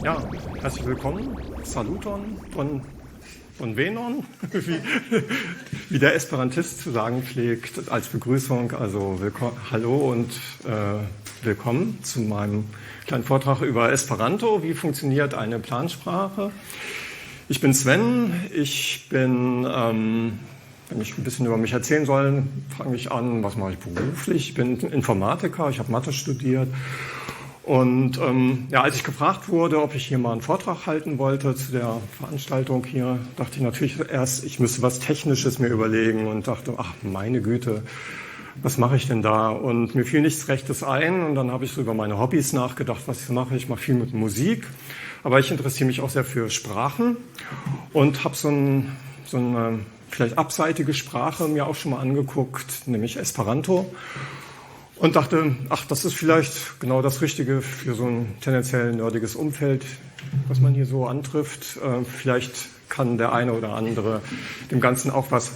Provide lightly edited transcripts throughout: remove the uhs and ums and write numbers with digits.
Ja, herzlich willkommen. Saluton von Venon, wie der Esperantist zu sagen pflegt, als Begrüßung. Also hallo und willkommen zu meinem kleinen Vortrag über Esperanto. Wie funktioniert eine Plansprache? Ich bin Sven. Ich bin, wenn ich ein bisschen über mich erzählen soll, fange ich an, was mache ich beruflich? Ich bin Informatiker, ich habe Mathe studiert. Und als ich gefragt wurde, ob ich hier mal einen Vortrag halten wollte zu der Veranstaltung hier, dachte ich natürlich erst, ich müsste was Technisches mir überlegen und dachte, ach meine Güte, was mache ich denn da? Und mir fiel nichts Rechtes ein und dann habe ich so über meine Hobbys nachgedacht, was ich mache. Ich mache viel mit Musik, aber ich interessiere mich auch sehr für Sprachen und habe so eine vielleicht abseitige Sprache mir auch schon mal angeguckt, nämlich Esperanto. Und dachte, ach, das ist vielleicht genau das Richtige für so ein tendenziell nerdiges Umfeld, was man hier so antrifft. Vielleicht kann der eine oder andere dem Ganzen auch was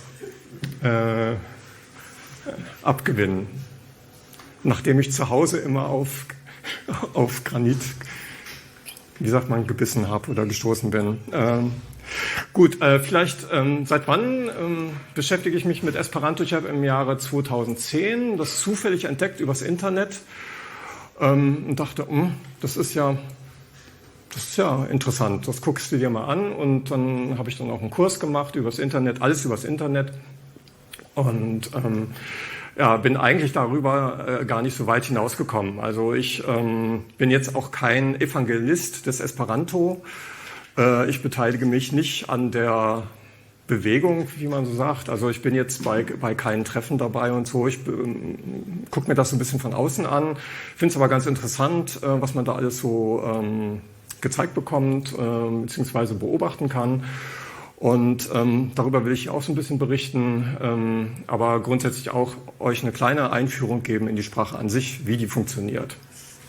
abgewinnen. Nachdem ich zu Hause immer auf Granit, wie sagt man, gebissen habe oder gestoßen bin. Gut, vielleicht seit wann beschäftige ich mich mit Esperanto? Ich habe im Jahre 2010 das zufällig entdeckt übers Internet und dachte, das ist ja interessant, das guckst du dir mal an. Und dann habe ich dann auch einen Kurs gemacht übers Internet, alles übers Internet. Und bin eigentlich darüber gar nicht so weit hinausgekommen. Also ich bin jetzt auch kein Evangelist des Esperanto. Ich beteilige mich nicht an der Bewegung, wie man so sagt. Also ich bin jetzt bei keinen Treffen dabei und so. Ich gucke mir das so ein bisschen von außen an, finde es aber ganz interessant, was man da alles so gezeigt bekommt, beziehungsweise beobachten kann. Und darüber will ich auch so ein bisschen berichten, aber grundsätzlich auch euch eine kleine Einführung geben in die Sprache an sich, wie die funktioniert.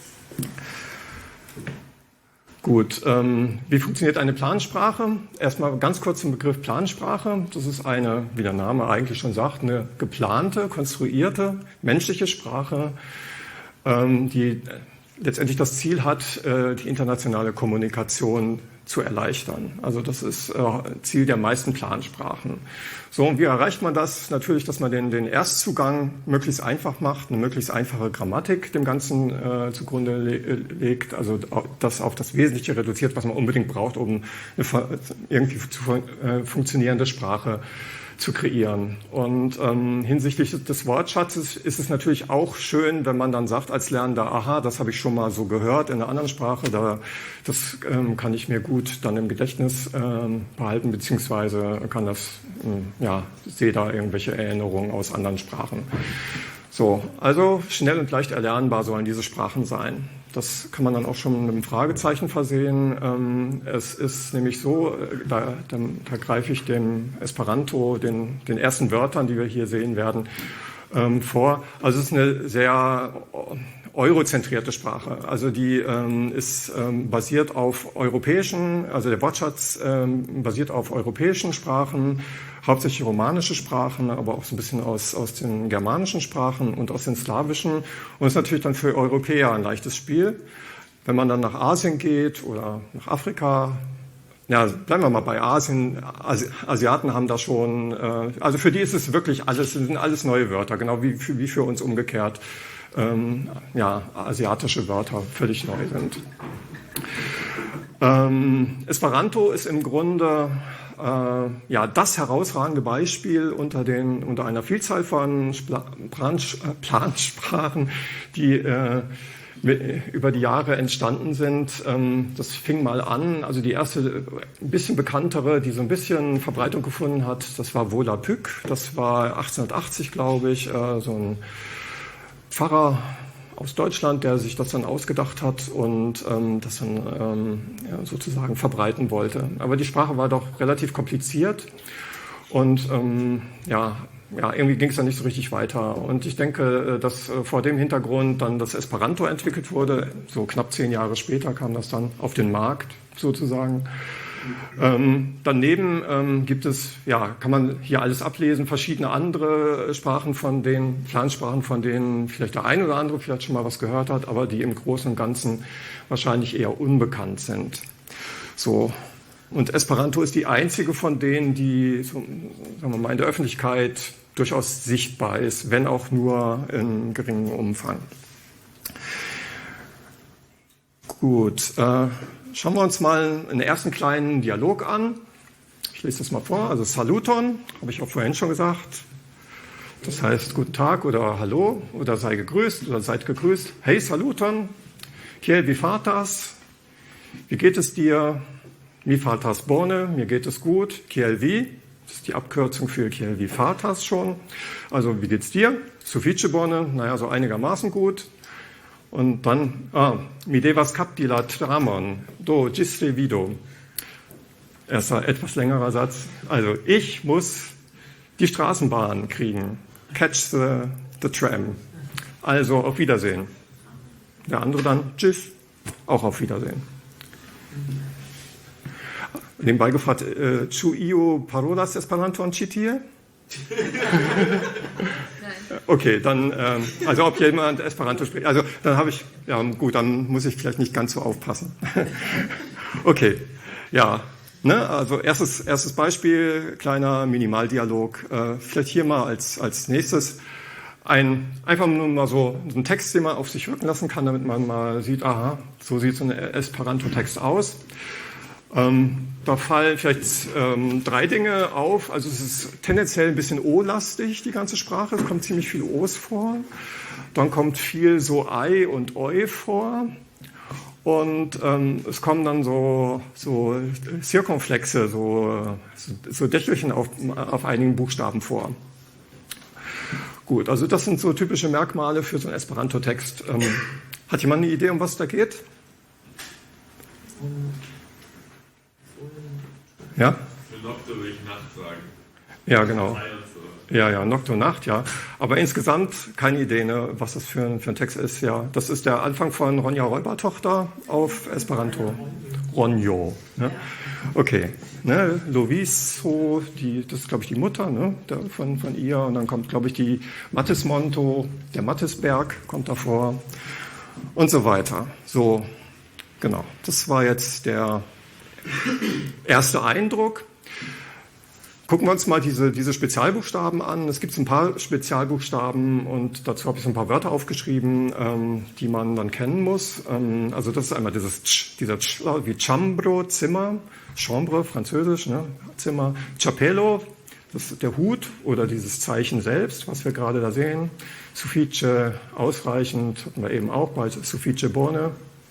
Gut, wie funktioniert eine Plansprache? Erstmal ganz kurz zum Begriff Plansprache. Das ist eine, wie der Name eigentlich schon sagt, eine geplante, konstruierte, menschliche Sprache, die letztendlich das Ziel hat, die internationale Kommunikation zu erleichtern. Also das ist Ziel der meisten Plansprachen. So, und wie erreicht man das? Natürlich, dass man den Erstzugang möglichst einfach macht, eine möglichst einfache Grammatik dem Ganzen zugrunde legt, also das auf das Wesentliche reduziert, was man unbedingt braucht, um eine irgendwie funktionierende Sprache zu kreieren. Und hinsichtlich des Wortschatzes ist es natürlich auch schön, wenn man dann sagt als Lernender, aha, das habe ich schon mal so gehört in einer anderen Sprache, das kann ich mir gut dann im Gedächtnis behalten, beziehungsweise kann sehe da irgendwelche Erinnerungen aus anderen Sprachen. So, also schnell und leicht erlernbar sollen diese Sprachen sein. Das kann man dann auch schon mit einem Fragezeichen versehen. Es ist nämlich so, da greife ich dem Esperanto, den ersten Wörtern, die wir hier sehen werden, vor. Also es ist eine sehr eurozentrierte Sprache. Also die ist basiert auf also der Wortschatz basiert auf europäischen Sprachen, hauptsächlich romanische Sprachen, aber auch so ein bisschen aus den germanischen Sprachen und aus den slawischen. Und ist natürlich dann für Europäer ein leichtes Spiel. Wenn man dann nach Asien geht oder nach Afrika, ja, bleiben wir mal bei Asien. Asiaten haben da schon, also für die ist es wirklich sind alles neue Wörter, genau wie für uns umgekehrt. Asiatische Wörter völlig neu sind. Esperanto ist im Grunde das herausragende Beispiel unter einer Vielzahl von Plansprachen, die über die Jahre entstanden sind. Das fing mal an, also die erste ein bisschen bekanntere, die so ein bisschen Verbreitung gefunden hat, das war Volapük. Das war 1880, glaube ich, so ein Pfarrer aus Deutschland, der sich das dann ausgedacht hat und das dann sozusagen verbreiten wollte. Aber die Sprache war doch relativ kompliziert und irgendwie ging es dann nicht so richtig weiter. Und ich denke, dass vor dem Hintergrund dann das Esperanto entwickelt wurde. So knapp 10 Jahre später kam das dann auf den Markt sozusagen. Daneben gibt es, ja, kann man hier alles ablesen, verschiedene andere Sprachen von den Plansprachen, von denen vielleicht der ein oder andere vielleicht schon mal was gehört hat, aber die im Großen und Ganzen wahrscheinlich eher unbekannt sind. So. Und Esperanto ist die einzige von denen, die, so, sagen wir mal, in der Öffentlichkeit durchaus sichtbar ist, wenn auch nur in geringem Umfang. Gut, schauen wir uns mal einen ersten kleinen Dialog an. Ich lese das mal vor. Also Saluton, habe ich auch vorhin schon gesagt. Das heißt Guten Tag oder Hallo oder sei gegrüßt oder seid gegrüßt. Hey Saluton, kiel vi fartas, wie geht es dir? Mi fartas bone, mir geht es gut. Kiel vi, das ist die Abkürzung für kiel vi fartas schon. Also wie geht's dir? Suffice bone, naja, so einigermaßen gut. Und dann, mi devas capti la tramon, do gis revido. Erster, etwas längerer Satz. Also, ich muss die Straßenbahn kriegen. Catch the tram. Also, auf Wiedersehen. Der andere dann, tschüss, auch auf Wiedersehen. Nebenbei gefragt, ĉu iu parolas Esperanton ĉi tie? Okay, dann, also ob jemand Esperanto spricht, also dann habe ich, ja gut, dann muss ich vielleicht nicht ganz so aufpassen. Okay, ja, ne, also erstes Beispiel, kleiner Minimaldialog, vielleicht hier mal als nächstes einfach nur mal so einen Text, den man auf sich wirken lassen kann, damit man mal sieht, aha, so sieht so ein Esperanto-Text aus. Da fallen vielleicht 3 Dinge auf. Also es ist tendenziell ein bisschen O-lastig, die ganze Sprache. Es kommt ziemlich viel O's vor. Dann kommt viel so Ei und Eu vor. Und es kommen dann so Zirkumflexe, so Dächelchen auf einigen Buchstaben vor. Gut, also das sind so typische Merkmale für so einen Esperanto-Text. Hat jemand eine Idee, um was da geht? Ja? Für Nocte würde ich Nacht sagen. Ja, genau. Ja, Nocte Nacht, ja. Aber insgesamt keine Idee, ne, was das für ein Text ist. Ja, das ist der Anfang von Ronja Räubertochter auf Esperanto. Ronjo. Ne? Okay. Ne, Loviso, das ist, glaube ich, die Mutter, ne, von ihr. Und dann kommt, glaube ich, die Mattismonto, der Mattisberg kommt davor. Und so weiter. So, genau. Das war jetzt der erster Eindruck. Gucken wir uns mal diese Spezialbuchstaben an. Es gibt ein paar Spezialbuchstaben und dazu habe ich so ein paar Wörter aufgeschrieben, die man dann kennen muss. Also das ist einmal dieser Tsch, wie Chambro, Zimmer, Chambre, französisch, ne, Zimmer, Chapello, das ist der Hut oder dieses Zeichen selbst, was wir gerade da sehen. Suffice, ausreichend, hatten wir eben auch bei Suffice Bone.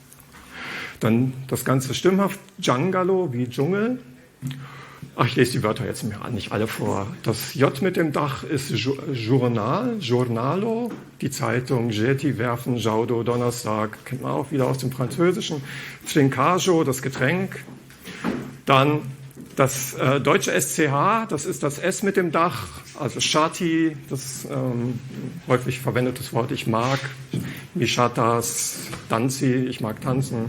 Dann das Ganze stimmhaft, Giangalo wie Dschungel. Ach, ich lese die Wörter jetzt nicht alle vor. Das J mit dem Dach ist Journal, Giornalo, die Zeitung, Jetti, Werfen, Jaudo, Donnerstag, kennt man auch wieder aus dem Französischen. Trincaggio, das Getränk. Dann das deutsche SCH, das ist das S mit dem Dach, also Shati, das häufig verwendetes Wort, ich mag. Mishatas, Danzi, ich mag tanzen.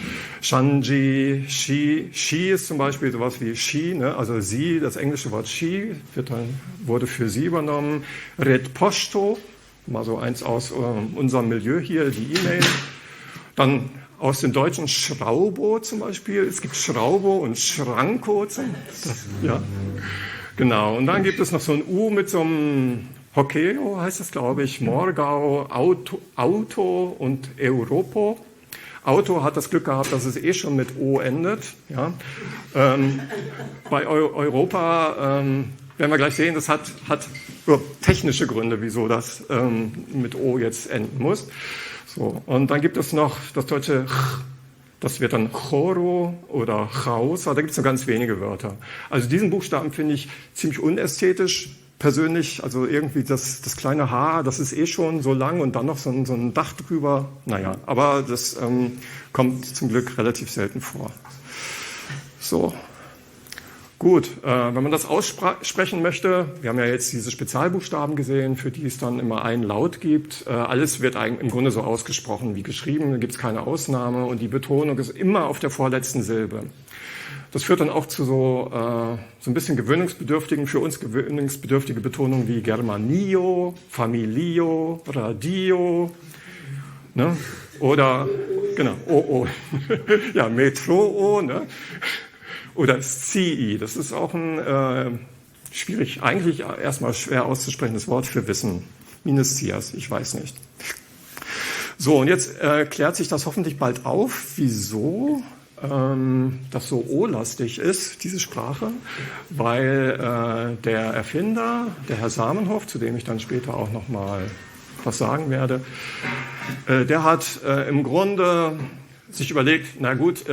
Shanji, Shi ist zum Beispiel sowas wie She, ne? Also sie, das englische Wort She wurde für sie übernommen. Red Posto, mal so eins aus unserem Milieu hier, die E-Mail. Dann aus dem Deutschen Schraubo zum Beispiel. Es gibt Schraubo und Schranko. Ja, genau. Und dann gibt es noch so ein U mit so einem Hokkeo, heißt das, glaube ich, Morgau, Auto und Europo. Auto hat das Glück gehabt, dass es schon mit O endet. Ja. Bei Europa werden wir gleich sehen, das hat technische Gründe, wieso das mit O jetzt enden muss. So. Und dann gibt es noch das deutsche Ch, das wird dann Choro oder Chaos, da gibt es nur ganz wenige Wörter. Also diesen Buchstaben finde ich ziemlich unästhetisch. Persönlich, also irgendwie das kleine H, das ist schon so lang und dann noch so ein Dach drüber. Naja, aber das kommt zum Glück relativ selten vor. So, gut, wenn man das aussprechen möchte, wir haben ja jetzt diese Spezialbuchstaben gesehen, für die es dann immer einen Laut gibt. Alles wird im Grunde so ausgesprochen wie geschrieben, da gibt es keine Ausnahme und die Betonung ist immer auf der vorletzten Silbe. Das führt dann auch zu so ein bisschen für uns gewöhnungsbedürftige Betonungen wie Germanio, Familio, Radio, ne? Oder, genau, ja, Metro, ne? Oder Scii, das ist auch ein schwierig, eigentlich erstmal schwer auszusprechendes Wort für Wissen. Minestias, ich weiß nicht. So, und jetzt klärt sich das hoffentlich bald auf, wieso das so O-lastig ist, diese Sprache, weil der Erfinder, der Herr Zamenhof, zu dem ich dann später auch nochmal was sagen werde, der hat im Grunde sich überlegt, na gut,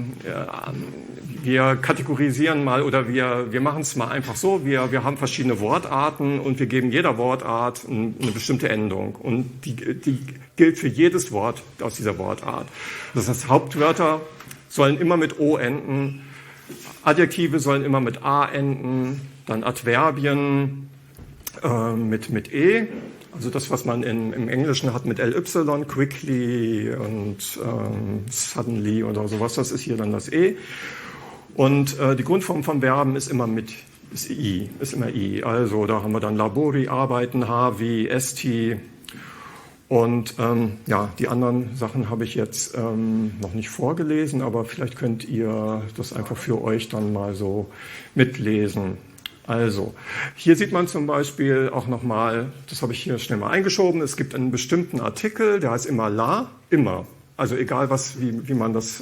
wir kategorisieren mal oder wir machen es mal einfach so, wir haben verschiedene Wortarten und wir geben jeder Wortart eine bestimmte Endung und die gilt für jedes Wort aus dieser Wortart. Das heißt, Hauptwörter sollen immer mit O enden, Adjektive sollen immer mit A enden, dann Adverbien mit E. Also das, was man im Englischen hat mit LY, quickly und suddenly oder sowas, das ist hier dann das E. Und die Grundform von Verben ist immer I. Also da haben wir dann labori, arbeiten, havi, esti. Und ja, die anderen Sachen habe ich jetzt noch nicht vorgelesen, aber vielleicht könnt ihr das einfach für euch dann mal so mitlesen. Also, hier sieht man zum Beispiel auch nochmal, das habe ich hier schnell mal eingeschoben, es gibt einen bestimmten Artikel, der heißt immer la, immer. Also egal wie man das,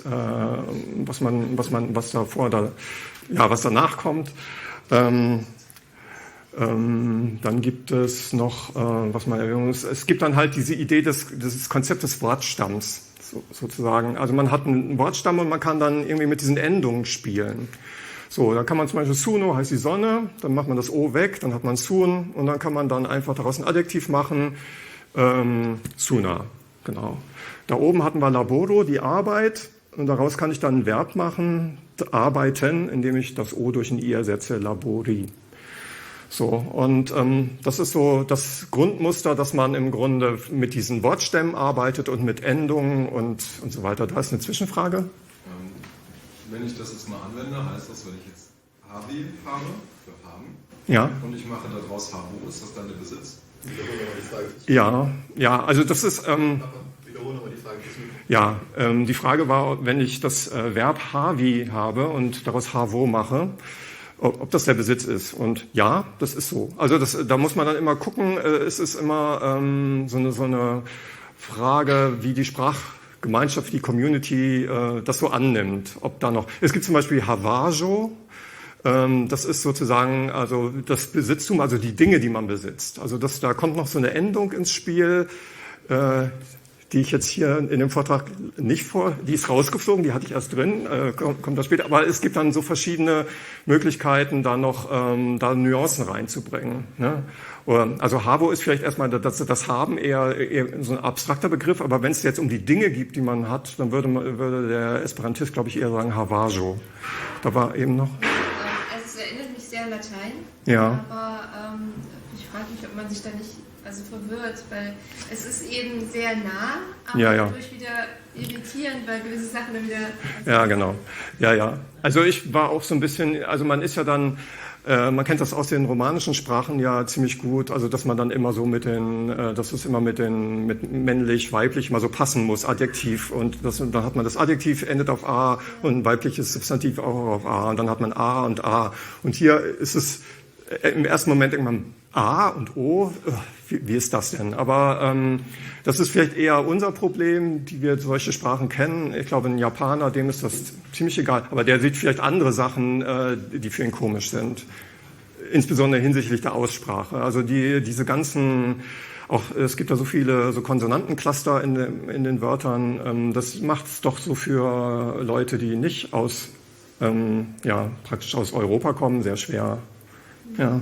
was danach kommt. Dann gibt es noch, es gibt dann halt diese Idee des Konzept des Wortstamms, sozusagen. Also man hat einen Wortstamm und man kann dann irgendwie mit diesen Endungen spielen. So, da kann man zum Beispiel Suno heißt die Sonne, dann macht man das O weg, dann hat man Sun und dann kann man dann einfach daraus ein Adjektiv machen, Suna, genau. Da oben hatten wir Laboro, die Arbeit, und daraus kann ich dann ein Verb machen, arbeiten, indem ich das O durch ein I ersetze, labori. So, und das ist so das Grundmuster, dass man im Grunde mit diesen Wortstämmen arbeitet und mit Endungen und so weiter. Da ist eine Zwischenfrage. Wenn ich das jetzt mal anwende, heißt das, wenn ich jetzt Havi habe, für haben, ja, und ich mache daraus Habo, ist das dann der Besitz? Ja, also das ist... Wiederhole nochmal die Frage. Ja, die Frage war, wenn ich das Verb havi habe und daraus havo mache, ob das der Besitz ist. Und ja, das ist so. Also da muss man dann immer gucken, es ist immer so eine Frage, wie die Sprachgemeinschaft, die Community das so annimmt. Ob da noch, es gibt zum Beispiel Havajo, das ist sozusagen also das Besitztum, also die Dinge, die man besitzt. Also da kommt noch so eine Endung ins Spiel, die ich jetzt hier in dem Vortrag nicht die ist rausgeflogen, die hatte ich erst drin, kommt da später. Aber es gibt dann so verschiedene Möglichkeiten, da noch da Nuancen reinzubringen. Ne? Also Habo ist vielleicht erstmal das Haben eher so ein abstrakter Begriff, aber wenn es jetzt um die Dinge gibt, die man hat, dann würde der Esperantist, glaube ich, eher sagen Havajo. Da war eben noch... Also es erinnert mich sehr an Latein, ja. Aber ich frage mich, ob man sich da nicht verwirrt, weil es ist eben sehr nah, aber dadurch wieder irritierend, weil gewisse Sachen dann wieder... Ja, genau. Ja. Also ich war auch so ein bisschen, also man ist ja dann, man kennt das aus den romanischen Sprachen ja ziemlich gut, also dass man dann immer so mit männlich, weiblich immer so passen muss, Adjektiv, und dann hat man das Adjektiv endet auf A und ein weibliches Substantiv auch auf A und dann hat man A und A. Und hier ist es im ersten Moment irgendwann A und O, wie ist das denn? Aber das ist vielleicht eher unser Problem, die wir solche Sprachen kennen. Ich glaube, ein Japaner, dem ist das ziemlich egal. Aber der sieht vielleicht andere Sachen, die für ihn komisch sind. Insbesondere hinsichtlich der Aussprache. Also diese ganzen, auch es gibt da so viele so Konsonantencluster in den Wörtern. Das macht es doch so für Leute, die nicht praktisch aus Europa kommen, sehr schwer. Ja.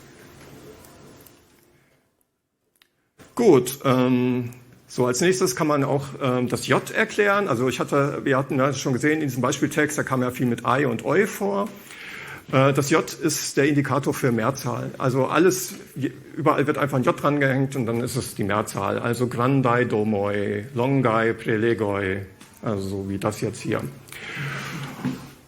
Gut, so als nächstes kann man auch das J erklären. Also wir hatten ja schon gesehen in diesem Beispieltext, da kam ja viel mit I und Eu vor. Das J ist der Indikator für Mehrzahl. Also überall wird einfach ein J drangehängt und dann ist es die Mehrzahl. Also grandai domoi, longai prelegoi, also so wie das jetzt hier.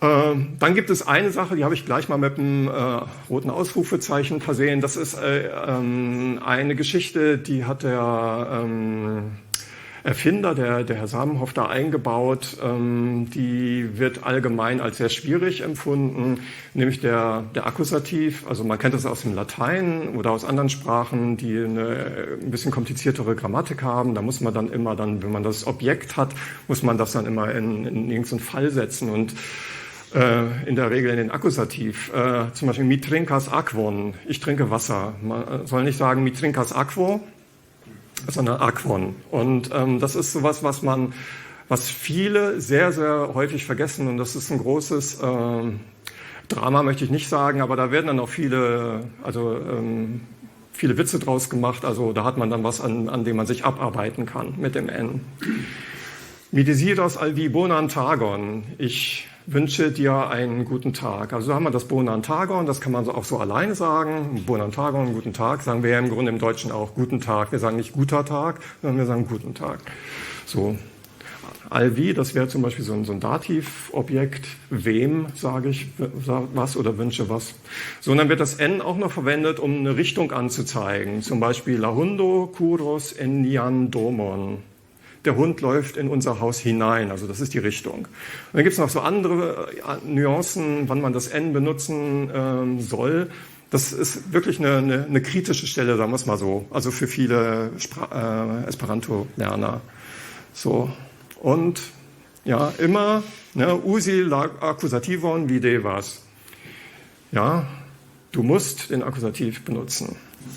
Dann gibt es eine Sache, die habe ich gleich mal mit einem roten Ausrufezeichen versehen. Das ist eine Geschichte, die hat der Erfinder, der Herr Samenhoff, da eingebaut. Die wird allgemein als sehr schwierig empfunden, nämlich der Akkusativ. Also man kennt das aus dem Latein oder aus anderen Sprachen, die ein bisschen kompliziertere Grammatik haben. Da muss man dann immer, wenn man das Objekt hat, muss man das dann immer in irgendeinen Fall setzen und in der Regel in den Akkusativ. Zum Beispiel mi trincas aquon, ich trinke Wasser. Man soll nicht sagen mi trincas aquo, sondern aquon. Und das ist sowas, was viele sehr, sehr häufig vergessen. Und das ist ein großes Drama, möchte ich nicht sagen, aber da werden dann auch viele Witze draus gemacht. Also da hat man dann was, an dem man sich abarbeiten kann mit dem N. Mi desiras alvi bonan tagon, ich wünsche dir einen guten Tag. Also da haben wir das Bonan tagon, das kann man auch so alleine sagen. Bonan tagon, guten Tag, sagen wir ja im Grunde im Deutschen auch guten Tag. Wir sagen nicht guter Tag, sondern wir sagen guten Tag. So. Alvi, das wäre zum Beispiel so ein Dativobjekt. Wem sage ich was oder wünsche was. So, und dann wird das N auch noch verwendet, um eine Richtung anzuzeigen. Zum Beispiel la hundo curos en nian domon. Der Hund läuft in unser Haus hinein, also das ist die Richtung. Und dann gibt es noch so andere Nuancen, wann man das N benutzen soll. Das ist wirklich eine kritische Stelle, sagen wir es mal so, also für viele Esperanto-Lerner. So. Und ja, immer usi la accusativon videvas. Ja, du musst den Akkusativ benutzen.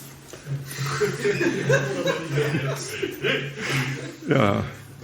Ja.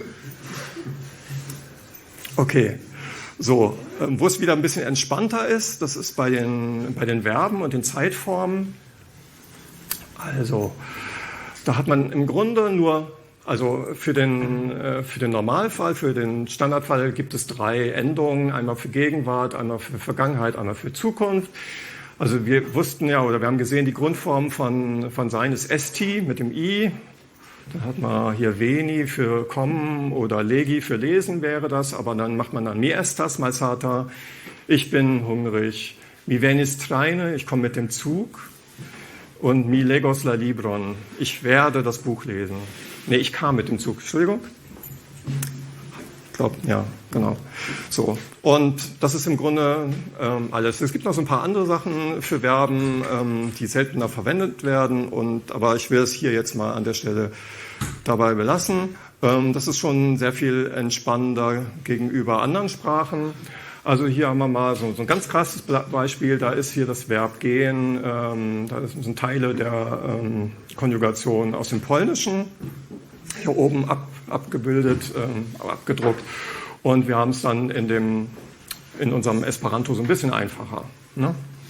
Okay. So, wo es wieder ein bisschen entspannter ist, das ist bei den Verben und den Zeitformen. Also, da hat man im Grunde nur, also für den Normalfall, für den Standardfall gibt es 3 Endungen, einmal für Gegenwart, einmal für Vergangenheit, einmal für Zukunft. Also wir wussten ja, oder wir haben gesehen, die Grundform von sein ist esti mit dem i. Dann hat man hier veni für kommen oder legi für lesen wäre das, aber dann macht man dann mi estas malsata, ich bin hungrig, mi venis traine, ich komme mit dem Zug und mi legos la libron, ich werde das Buch lesen. Nee, ich kam mit dem Zug, Entschuldigung. Ich glaube, ja, genau. So, und das ist im Grunde alles. Es gibt noch so ein paar andere Sachen für Verben, die seltener verwendet werden, aber ich will es hier jetzt mal an der Stelle dabei belassen. Das ist schon sehr viel entspannender gegenüber anderen Sprachen. Also hier haben wir mal so ein ganz krasses Beispiel. Da ist hier das Verb gehen. Da sind Teile der Konjugation aus dem Polnischen. Hier oben abgebildet, abgedruckt. Und wir haben es dann in unserem Esperanto so ein bisschen einfacher. Ne?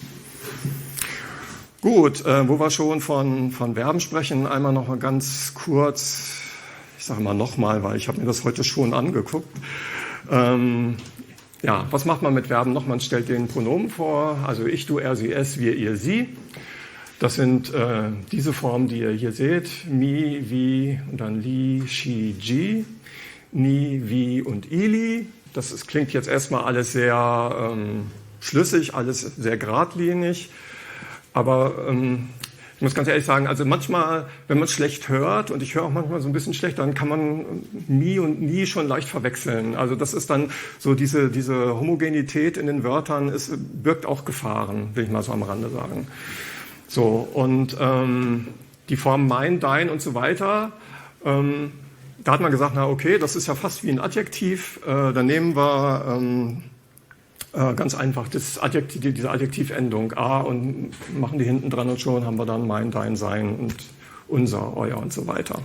Gut, wo wir schon von Verben sprechen, einmal noch mal ganz kurz, ich sage mal nochmal, weil ich habe mir das heute schon angeguckt. Ja, was macht man mit Verben noch? Man stellt den Pronomen vor, also ich, du, er, sie, es, wir, ihr, sie. Das sind diese Formen, die ihr hier seht, mi, vi und dann li, shi, ji, ni, vi und ili. Das klingt jetzt erstmal alles sehr schlüssig, alles sehr geradlinig, aber ich muss ganz ehrlich sagen, also manchmal, wenn man schlecht hört, und ich höre auch manchmal so ein bisschen schlecht, dann kann man mi und ni schon leicht verwechseln. Also das ist dann so diese Homogenität in den Wörtern, birgt auch Gefahren, will ich mal so am Rande sagen. So, und die Formen mein, dein und so weiter, da hat man gesagt, na okay, das ist ja fast wie ein Adjektiv, dann nehmen wir ganz einfach diese Adjektivendung a und machen die hinten dran und schon haben wir dann mein, dein, sein und unser, euer und so weiter.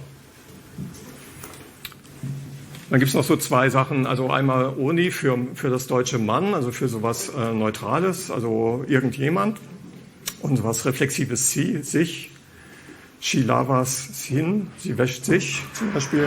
Dann gibt es noch so 2 Sachen, also einmal oni für das deutsche Mann, also für sowas Neutrales, also irgendjemand. Und was Reflexives sie, sich. She lavas hin, sie wäscht sich zum Beispiel.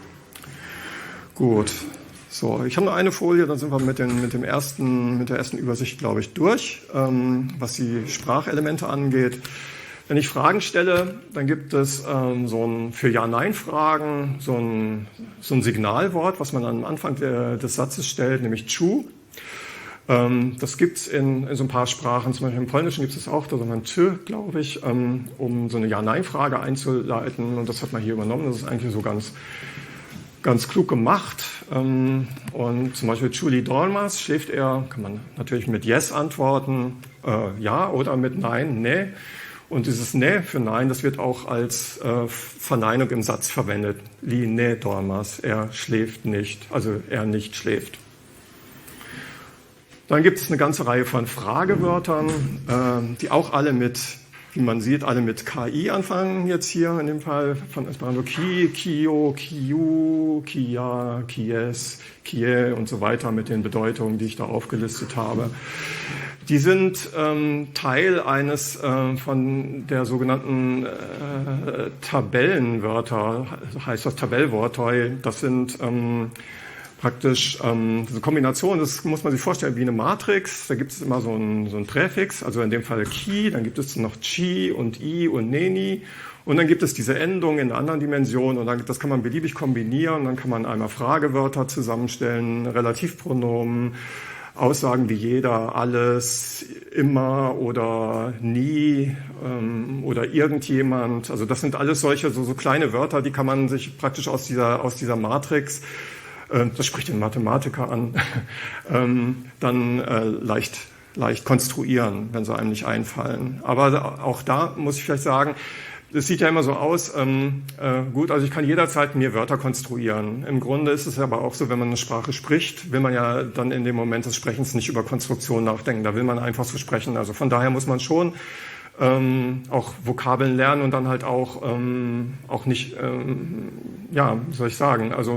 Gut, so, ich habe noch eine Folie, dann sind wir mit der ersten Übersicht, glaube ich, durch, was die Sprachelemente angeht. Wenn ich Fragen stelle, dann gibt es für Ja-Nein-Fragen so ein Signalwort, was man am Anfang des Satzes stellt, nämlich chu. Das gibt es in so ein paar Sprachen, zum Beispiel im Polnischen gibt es auch, da sagt man tschö, glaube ich, um so eine Ja-Nein-Frage einzuleiten. Und das hat man hier übernommen. Das ist eigentlich so ganz klug gemacht. Und zum Beispiel Čuli dormas, schläft er, kann man natürlich mit Yes antworten, ja, oder mit Nein, ne. Und dieses ne für Nein, das wird auch als Verneinung im Satz verwendet. Li ne dormas, er schläft nicht, also er nicht schläft. Dann gibt es eine ganze Reihe von Fragewörtern, die auch alle mit, wie man sieht, alle mit KI anfangen jetzt hier in dem Fall von Esperanto. Ki, Kio, Kiu, Kia, Kies, Kie und so weiter mit den Bedeutungen, die ich da aufgelistet habe. Die sind Teil eines von der sogenannten Tabellenwörter, heißt das Tabellwortoi. Das sind praktisch diese Kombination, das muss man sich vorstellen wie eine Matrix. Da gibt es immer so ein Präfix, also in dem Fall Ki, dann gibt es noch Chi und I und Neni und dann gibt es diese Endung in einer anderen Dimension und das kann man beliebig kombinieren. Dann kann man einmal Fragewörter zusammenstellen, Relativpronomen, Aussagen wie jeder, alles, immer oder nie oder irgendjemand. Also das sind alles solche so kleine Wörter, die kann man sich praktisch aus dieser Matrix, das spricht den Mathematiker an, dann leicht konstruieren, wenn sie einem nicht einfallen. Aber auch da muss ich vielleicht sagen, es sieht ja immer so aus, gut, also ich kann jederzeit mir Wörter konstruieren. Im Grunde ist es aber auch so, wenn man eine Sprache spricht, will man ja dann in dem Moment des Sprechens nicht über Konstruktion nachdenken, da will man einfach so sprechen. Also von daher muss man schon auch Vokabeln lernen und dann halt auch nicht, ja, wie soll ich sagen, also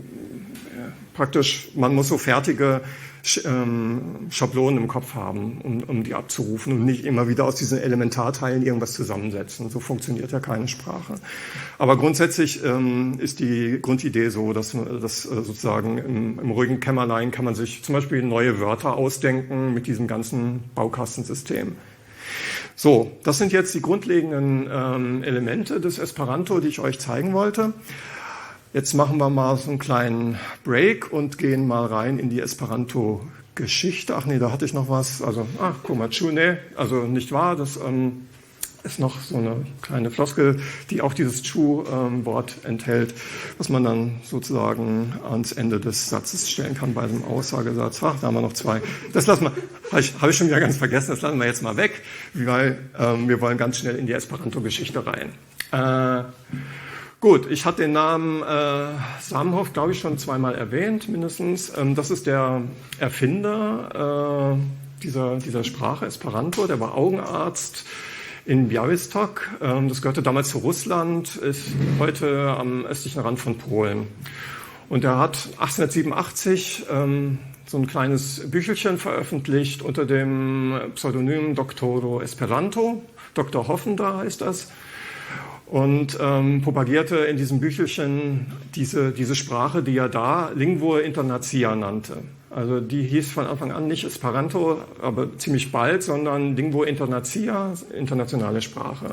praktisch, man muss so fertige Schablonen im Kopf haben, um die abzurufen und nicht immer wieder aus diesen Elementarteilen irgendwas zusammensetzen. So funktioniert ja keine Sprache. Aber grundsätzlich ist die Grundidee so, dass sozusagen im ruhigen Kämmerlein kann man sich zum Beispiel neue Wörter ausdenken mit diesem ganzen Baukastensystem. So, das sind jetzt die grundlegenden Elemente des Esperanto, die ich euch zeigen wollte. Jetzt machen wir mal so einen kleinen Break und gehen mal rein in die Esperanto-Geschichte. Ach nee, da hatte ich noch was. Also, Komatsune, also nicht wahr, das ist noch so eine kleine Floskel, die auch dieses Chu-Wort enthält, was man dann sozusagen ans Ende des Satzes stellen kann bei diesem Aussagesatz. Ach, da haben wir noch zwei. Das lassen wir, habe ich schon wieder ganz vergessen, das lassen wir jetzt mal weg, weil wir wollen ganz schnell in die Esperanto-Geschichte rein. Gut, ich hatte den Namen Zamenhof, glaube ich, schon zweimal erwähnt, mindestens. Das ist der Erfinder dieser Sprache, Esperanto. Der war Augenarzt in Białystok. Das gehörte damals zu Russland, ist heute am östlichen Rand von Polen. Und er hat 1887 so ein kleines Büchelchen veröffentlicht unter dem Pseudonym Doctoro Esperanto. Dr. Hoffender heißt das. Und propagierte in diesem Büchelchen diese Sprache, die er da Lingua Internacia nannte. Also die hieß von Anfang an nicht Esperanto, aber ziemlich bald, sondern Lingua Internacia, internationale Sprache.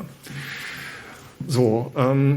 So,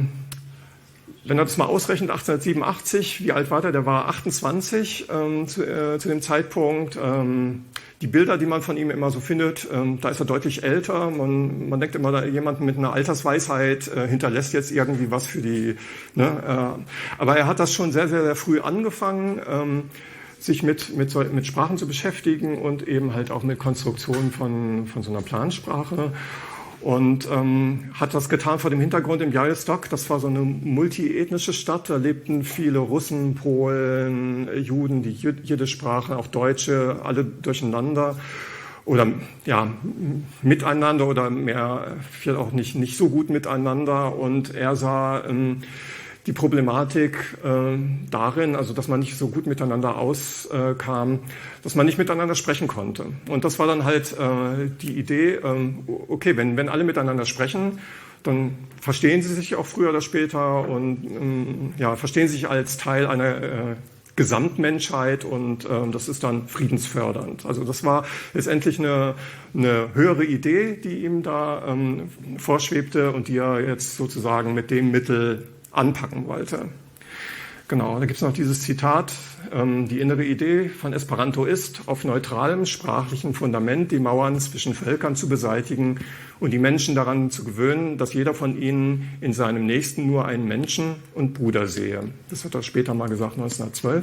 wenn er das mal ausrechnet, 1887, wie alt war der? Der war 28 zu dem Zeitpunkt. Die Bilder, die man von ihm immer so findet, da ist er deutlich älter. Man denkt immer, jemand mit einer Altersweisheit hinterlässt jetzt irgendwie was für die. Ne? Aber er hat das schon sehr, sehr, sehr früh angefangen, sich mit Sprachen zu beschäftigen und eben halt auch mit Konstruktionen von so einer Plansprache. Und hat das getan vor dem Hintergrund in Białystok. Das war so eine multiethnische Stadt. Da lebten viele Russen, Polen, Juden, die Jiddisch sprachen, auch Deutsche, alle durcheinander oder ja miteinander oder mehr vielleicht auch nicht so gut miteinander. Und er sah die Problematik darin, also dass man nicht so gut miteinander auskam, dass man nicht miteinander sprechen konnte. Und das war dann halt die Idee, okay, wenn alle miteinander sprechen, dann verstehen sie sich auch früher oder später und verstehen sich als Teil einer Gesamtmenschheit und das ist dann friedensfördernd. Also das war letztendlich eine höhere Idee, die ihm da vorschwebte und die er jetzt sozusagen mit dem Mittel anpacken wollte. Genau, da gibt es noch dieses Zitat, die innere Idee von Esperanto ist, auf neutralem sprachlichen Fundament die Mauern zwischen Völkern zu beseitigen und die Menschen daran zu gewöhnen, dass jeder von ihnen in seinem Nächsten nur einen Menschen und Bruder sehe. Das hat er später mal gesagt, 1912.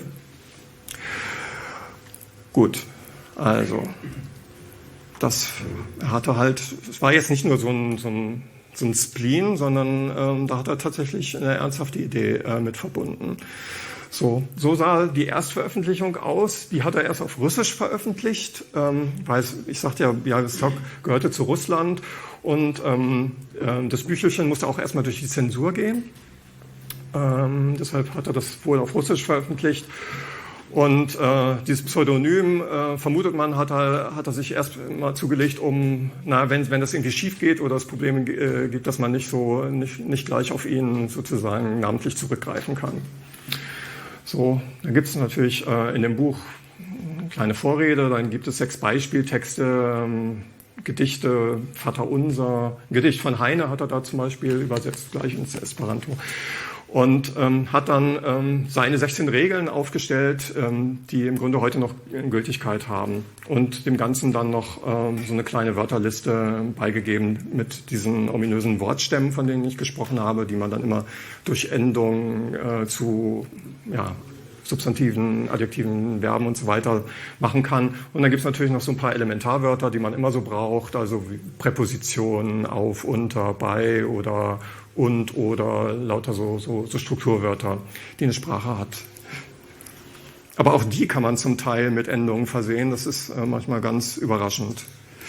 Gut, also das hatte halt, es war jetzt nicht nur so ein Spleen, sondern da hat er tatsächlich eine ernsthafte Idee mit verbunden. So sah die Erstveröffentlichung aus. Die hat er erst auf Russisch veröffentlicht, weil ich sagte ja, Białystok gehörte zu Russland und das Büchelchen musste auch erstmal durch die Zensur gehen. Deshalb hat er das wohl auf Russisch veröffentlicht. Und dieses Pseudonym, vermutet man, hat er sich erst mal zugelegt, um, wenn das irgendwie schief geht oder es Probleme gibt, dass man nicht gleich auf ihn sozusagen namentlich zurückgreifen kann. So, dann gibt es natürlich in dem Buch eine kleine Vorrede, dann gibt es 6 Beispieltexte, Gedichte, Vaterunser, ein Gedicht von Heine hat er da zum Beispiel übersetzt, gleich ins Esperanto. Und hat dann seine 16 Regeln aufgestellt, die im Grunde heute noch Gültigkeit haben. Und dem Ganzen dann noch so eine kleine Wörterliste beigegeben mit diesen ominösen Wortstämmen, von denen ich gesprochen habe, die man dann immer durch Endung zu Substantiven, Adjektiven, Verben und so weiter machen kann. Und dann gibt es natürlich noch so ein paar Elementarwörter, die man immer so braucht, also wie Präpositionen, auf, unter, bei oder und oder lauter so Strukturwörter, die eine Sprache hat. Aber auch die kann man zum Teil mit Endungen versehen. Das ist manchmal ganz überraschend.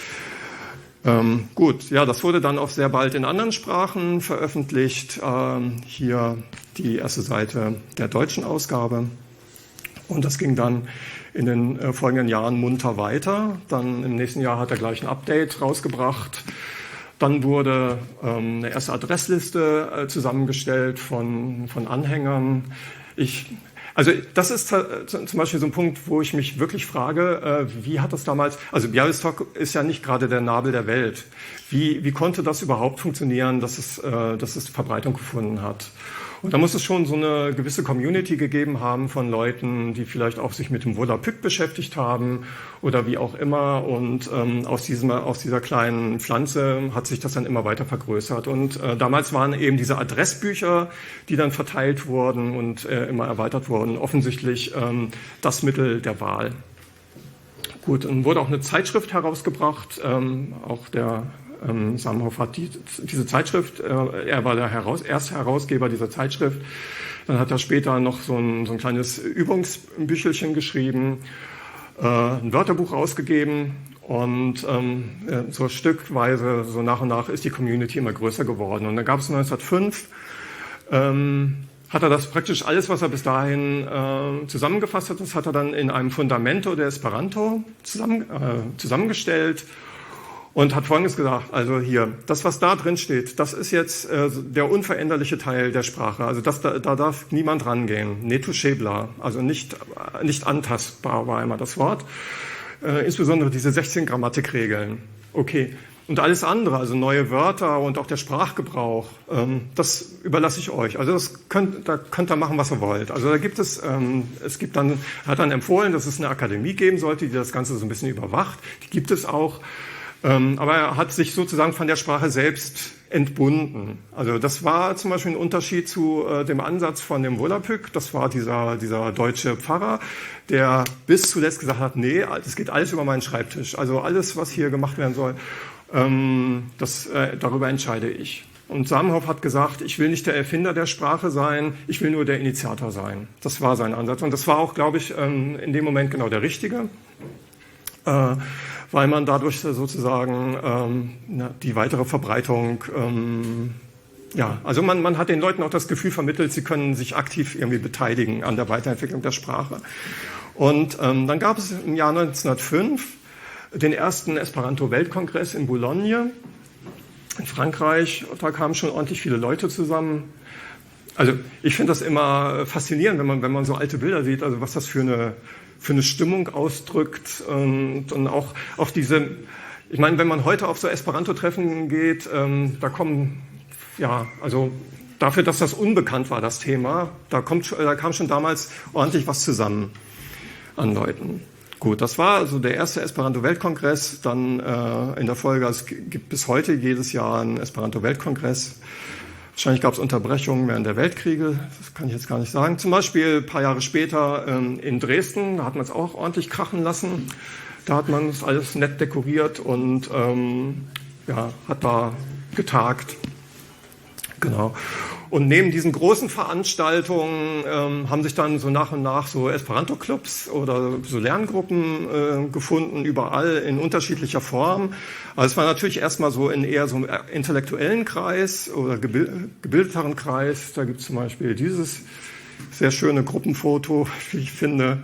Gut, ja, das wurde dann auch sehr bald in anderen Sprachen veröffentlicht. Hier die erste Seite der deutschen Ausgabe. Und das ging dann in den folgenden Jahren munter weiter. Dann im nächsten Jahr hat er gleich ein Update rausgebracht. Dann wurde eine erste Adressliste zusammengestellt von Anhängern. Also das ist zum Beispiel so ein Punkt, wo ich mich wirklich frage, wie hat das damals, also Białystok ist ja nicht gerade der Nabel der Welt. Wie konnte das überhaupt funktionieren, dass es Verbreitung gefunden hat? Und da muss es schon so eine gewisse Community gegeben haben von Leuten, die vielleicht auch sich mit dem Volapük beschäftigt haben oder wie auch immer. Und aus dieser kleinen Pflanze hat sich das dann immer weiter vergrößert. Und damals waren eben diese Adressbücher, die dann verteilt wurden und immer erweitert wurden, offensichtlich das Mittel der Wahl. Gut, dann wurde auch eine Zeitschrift herausgebracht, auch der Samhof hat diese Zeitschrift, er war der erste Herausgeber dieser Zeitschrift. Dann hat er später noch so ein kleines Übungsbüchelchen geschrieben, ein Wörterbuch rausgegeben und so stückweise, so nach und nach ist die Community immer größer geworden. Und dann gab es 1905, hat er das praktisch alles, was er bis dahin zusammengefasst hat, das hat er dann in einem Fundamento der Esperanto zusammengestellt. Und hat Folgendes gesagt, also hier, das, was da drin steht, das ist jetzt der unveränderliche Teil der Sprache. Also da darf niemand rangehen. Netouchébla, also nicht antastbar war immer das Wort. Insbesondere diese 16 Grammatikregeln. Okay. Und alles andere, also neue Wörter und auch der Sprachgebrauch, das überlasse ich euch. Also da könnt ihr machen, was ihr wollt. Also da gibt es, hat dann empfohlen, dass es eine Akademie geben sollte, die das Ganze so ein bisschen überwacht. Die gibt es auch. Aber er hat sich sozusagen von der Sprache selbst entbunden. Also das war zum Beispiel ein Unterschied zu dem Ansatz von dem Volapük. Das war dieser deutsche Pfarrer, der bis zuletzt gesagt hat, nee, das geht alles über meinen Schreibtisch. Also alles, was hier gemacht werden soll, darüber entscheide ich. Und Samhof hat gesagt, ich will nicht der Erfinder der Sprache sein, ich will nur der Initiator sein. Das war sein Ansatz. Und das war auch, glaube ich, in dem Moment genau der richtige. Weil man dadurch sozusagen die weitere Verbreitung, also man hat den Leuten auch das Gefühl vermittelt, sie können sich aktiv irgendwie beteiligen an der Weiterentwicklung der Sprache. Und dann gab es im Jahr 1905 den ersten Esperanto-Weltkongress in Boulogne in Frankreich. Da kamen schon ordentlich viele Leute zusammen. Also ich finde das immer faszinierend, wenn man so alte Bilder sieht, also was das für eine Stimmung ausdrückt und auch diese, ich meine, wenn man heute auf so Esperanto-Treffen geht, da kommen, dafür, dass das unbekannt war, das Thema, da kam schon damals ordentlich was zusammen an Leuten. Gut, das war also der erste Esperanto-Weltkongress. Dann in der Folge, es gibt bis heute jedes Jahr einen Esperanto-Weltkongress. Wahrscheinlich gab es Unterbrechungen während der Weltkriege, das kann ich jetzt gar nicht sagen. Zum Beispiel ein paar Jahre später in Dresden, da hat man es auch ordentlich krachen lassen. Da hat man es alles nett dekoriert und hat da getagt. Genau. Und neben diesen großen Veranstaltungen haben sich dann so nach und nach so Esperanto-Clubs oder so Lerngruppen gefunden, überall in unterschiedlicher Form. Also es war natürlich erstmal so in eher so einem intellektuellen Kreis oder gebildeteren Kreis. Da gibt es zum Beispiel dieses sehr schöne Gruppenfoto, wie ich finde.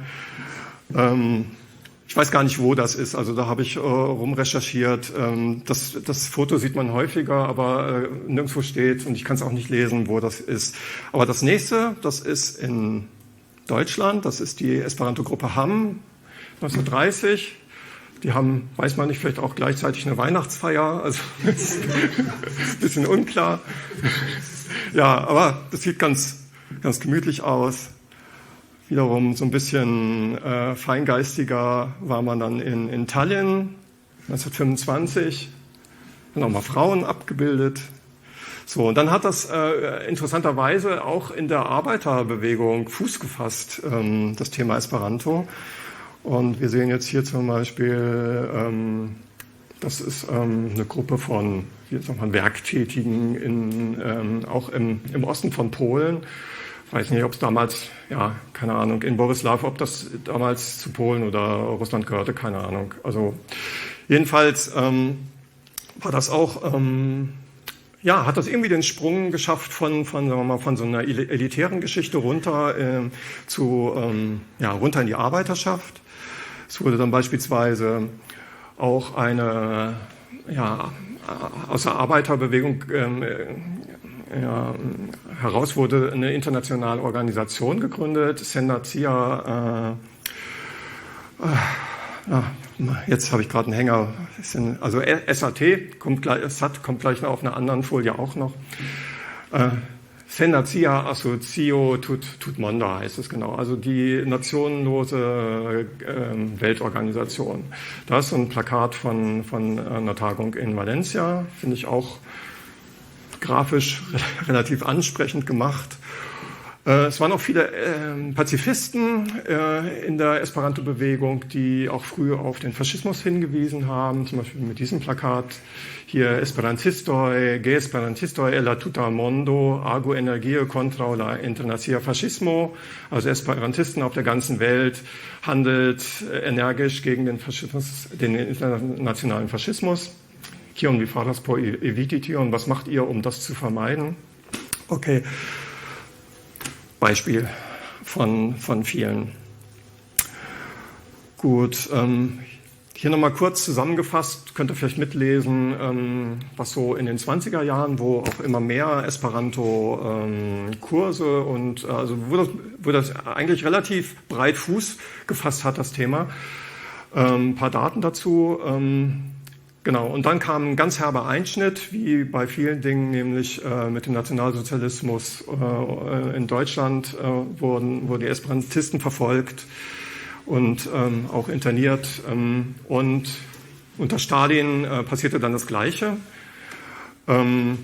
Ich weiß gar nicht, wo das ist, also da habe ich rumrecherchiert. Das Foto sieht man häufiger, aber nirgendwo steht und ich kann es auch nicht lesen, wo das ist. Aber das nächste, das ist in Deutschland, das ist die Esperanto-Gruppe Hamm, 1930. Die haben, weiß man nicht, vielleicht auch gleichzeitig eine Weihnachtsfeier, also ist ein bisschen unklar. Ja, aber das sieht ganz gemütlich aus. Wiederum so ein bisschen feingeistiger war man dann in Tallinn 1925, dann auch mal Frauen abgebildet. So, und dann hat das interessanterweise auch in der Arbeiterbewegung Fuß gefasst, das Thema Esperanto. Und wir sehen jetzt hier zum Beispiel, das ist eine Gruppe von Werktätigen auch im Osten von Polen. Ich weiß nicht, ob es damals, keine Ahnung, in Borisław, ob das damals zu Polen oder Russland gehörte, keine Ahnung. Also jedenfalls war das auch, hat das irgendwie den Sprung geschafft von so einer elitären Geschichte runter runter in die Arbeiterschaft. Es wurde dann beispielsweise auch eine, aus der Arbeiterbewegung heraus wurde eine internationale Organisation gegründet, Sendacia, jetzt habe ich gerade einen Hänger, also SAT, kommt gleich auf einer anderen Folie auch noch. Sendacia Associo Tut Mondo heißt es genau, also die nationenlose Weltorganisation. Da ist so ein Plakat von einer Tagung in Valencia, finde ich auch grafisch relativ ansprechend gemacht. Es waren auch viele Pazifisten in der Esperanto-Bewegung, die auch früh auf den Faschismus hingewiesen haben, zum Beispiel mit diesem Plakat hier Esperantistoi, ge Esperantistoi e la tuta mondo, ago energie contra la internacia fascismo, also Esperantisten auf der ganzen Welt handelt energisch gegen den Faschismus, den internationalen Faschismus. Kion vi faras por eviti tion, was macht ihr, um das zu vermeiden? Okay, Beispiel von vielen. Gut, hier nochmal kurz zusammengefasst, könnt ihr vielleicht mitlesen, was so in den 20er Jahren, wo auch immer mehr Esperanto-Kurse und also wo das eigentlich relativ breit Fuß gefasst hat, das Thema. Ein paar Daten dazu. Genau, und dann kam ein ganz herber Einschnitt, wie bei vielen Dingen, nämlich mit dem Nationalsozialismus in Deutschland wurden die Esperantisten verfolgt und auch interniert. Und unter Stalin passierte dann das Gleiche. Kann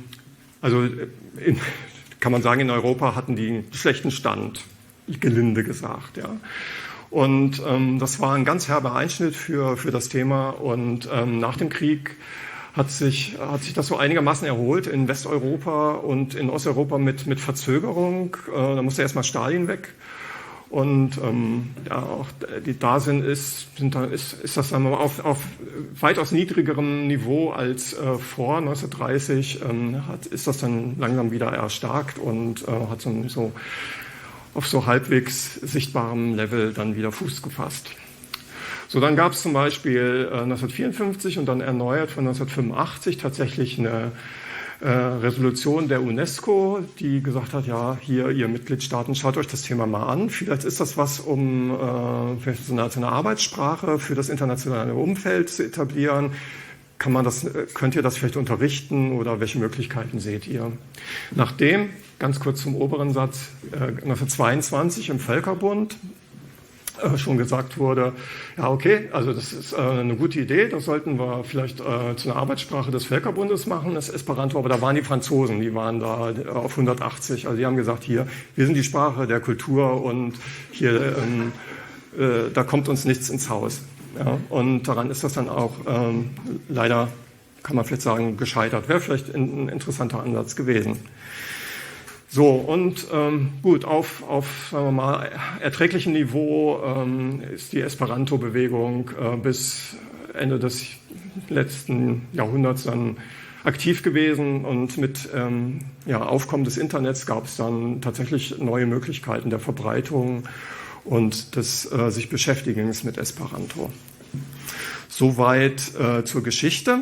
man sagen, in Europa hatten die einen schlechten Stand, gelinde gesagt, ja. Und das war ein ganz herber Einschnitt für das Thema. Und nach dem Krieg hat sich das so einigermaßen erholt in Westeuropa und in Osteuropa mit Verzögerung. Da musste erstmal Stalin weg. Und auch da ist das dann auf weitaus niedrigerem Niveau als vor 1930 ist das dann langsam wieder erstarkt und hat so auf so halbwegs sichtbarem Level dann wieder Fuß gefasst. So, dann gab es zum Beispiel 1954 und dann erneuert von 1985 tatsächlich eine Resolution der UNESCO, die gesagt hat, ja, hier, ihr Mitgliedstaaten, schaut euch das Thema mal an. Vielleicht ist das was, um vielleicht so eine Arbeitssprache für das internationale Umfeld zu etablieren. Könnt ihr das vielleicht unterrichten oder welche Möglichkeiten seht ihr? Nachdem, ganz kurz zum oberen Satz, 1922 im Völkerbund schon gesagt wurde, ja okay, also das ist eine gute Idee, das sollten wir vielleicht zu einer Arbeitssprache des Völkerbundes machen, das Esperanto, aber da waren die Franzosen, die waren da auf 180, also die haben gesagt, hier, wir sind die Sprache der Kultur und hier, da kommt uns nichts ins Haus. Ja, und daran ist das dann auch leider, kann man vielleicht sagen, gescheitert. Wäre vielleicht ein interessanter Ansatz gewesen. So, und gut, auf sagen wir mal, erträglichem Niveau ist die Esperanto-Bewegung bis Ende des letzten Jahrhunderts dann aktiv gewesen und mit Aufkommen des Internets gab es dann tatsächlich neue Möglichkeiten der Verbreitung und des sich Beschäftigens mit Esperanto. Soweit zur Geschichte.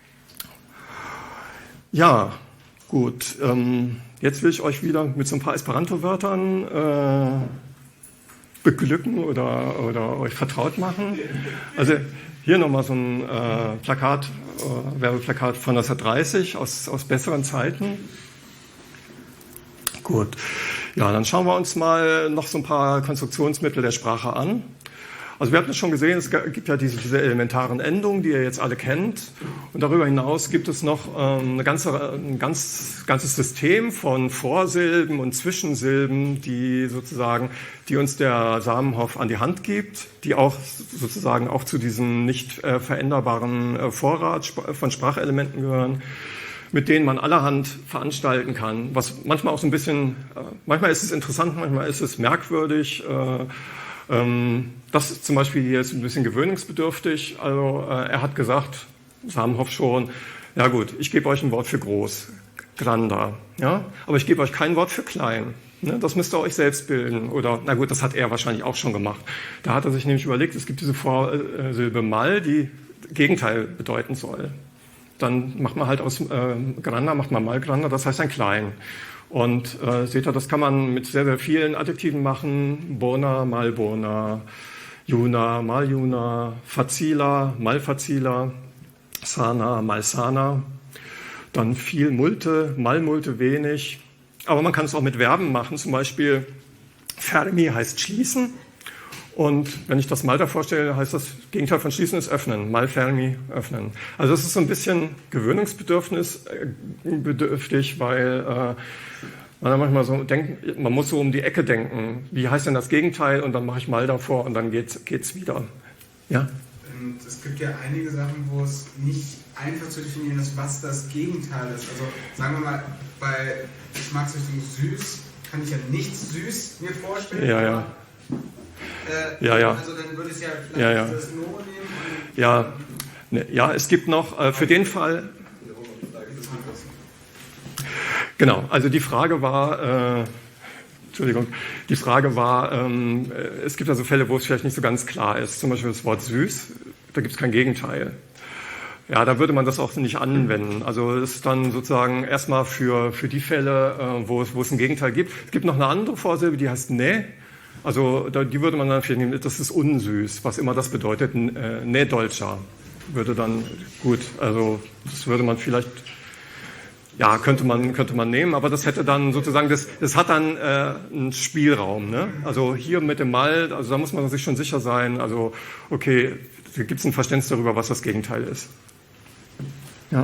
Ja, gut. Jetzt will ich euch wieder mit so ein paar Esperanto-Wörtern beglücken oder euch vertraut machen. Also hier nochmal so ein Werbeplakat von 1930 aus besseren Zeiten. Gut, ja, dann schauen wir uns mal noch so ein paar Konstruktionsmittel der Sprache an. Also wir hatten es schon gesehen, es gibt ja diese elementaren Endungen, die ihr jetzt alle kennt. Und darüber hinaus gibt es noch ein ganzes System von Vorsilben und Zwischensilben, die uns der Zamenhof an die Hand gibt, die auch sozusagen auch zu diesem nicht veränderbaren Vorrat von Sprachelementen gehören, mit denen man allerhand veranstalten kann. Was manchmal auch so ein bisschen, manchmal ist es interessant, manchmal ist es merkwürdig. Das ist zum Beispiel hier ist ein bisschen gewöhnungsbedürftig. Also er hat gesagt, Zamenhof schon, ja gut, ich gebe euch ein Wort für groß, granda, ja, aber ich gebe euch kein Wort für klein. Ne? Das müsst ihr euch selbst bilden. Oder, na gut, das hat er wahrscheinlich auch schon gemacht. Da hat er sich nämlich überlegt, es gibt diese Vorsilbe mal, die Gegenteil bedeuten soll. Dann macht man halt aus granda, macht man mal granda, das heißt ein klein. Und seht ihr, das kann man mit sehr, sehr vielen Adjektiven machen. Bona, mal bona, juna, mal juna, facila, mal facila, sana, mal sana. Dann viel multe, mal multe, wenig. Aber man kann es auch mit Verben machen. Zum Beispiel fermi heißt schließen. Und wenn ich das mal da vorstelle, heißt das Gegenteil von schließen ist öffnen. Mal fermi, öffnen. Also das ist so ein bisschen gewöhnungsbedürftig, weil man manchmal so denkt, man muss so um die Ecke denken. Wie heißt denn das Gegenteil? Und dann mache ich mal davor und dann geht's wieder. Ja? Und es gibt ja einige Sachen, wo es nicht einfach zu definieren ist, was das Gegenteil ist. Also sagen wir mal, bei Geschmacksrichtung süß kann ich ja nichts süß mir vorstellen. Ja, ja. Also dann würde ich ja vielleicht das No nehmen. Ja, es gibt noch für den Fall. Genau, also die Frage war, es gibt also Fälle, wo es vielleicht nicht so ganz klar ist. Zum Beispiel das Wort süß, da gibt es kein Gegenteil. Ja, da würde man das auch nicht anwenden. Also das ist dann sozusagen erstmal für die Fälle, wo es ein Gegenteil gibt. Es gibt noch eine andere Vorsilbe, die heißt ne. Also die würde man dann vielleicht nehmen, das ist unsüß, was immer das bedeutet. Ne dolcer würde dann gut, also das würde man vielleicht, ja, könnte man nehmen, aber das hätte dann sozusagen, das hat dann einen Spielraum. Ne? Also hier mit dem mal, also da muss man sich schon sicher sein, also okay, da gibt es ein Verständnis darüber, was das Gegenteil ist. Ja.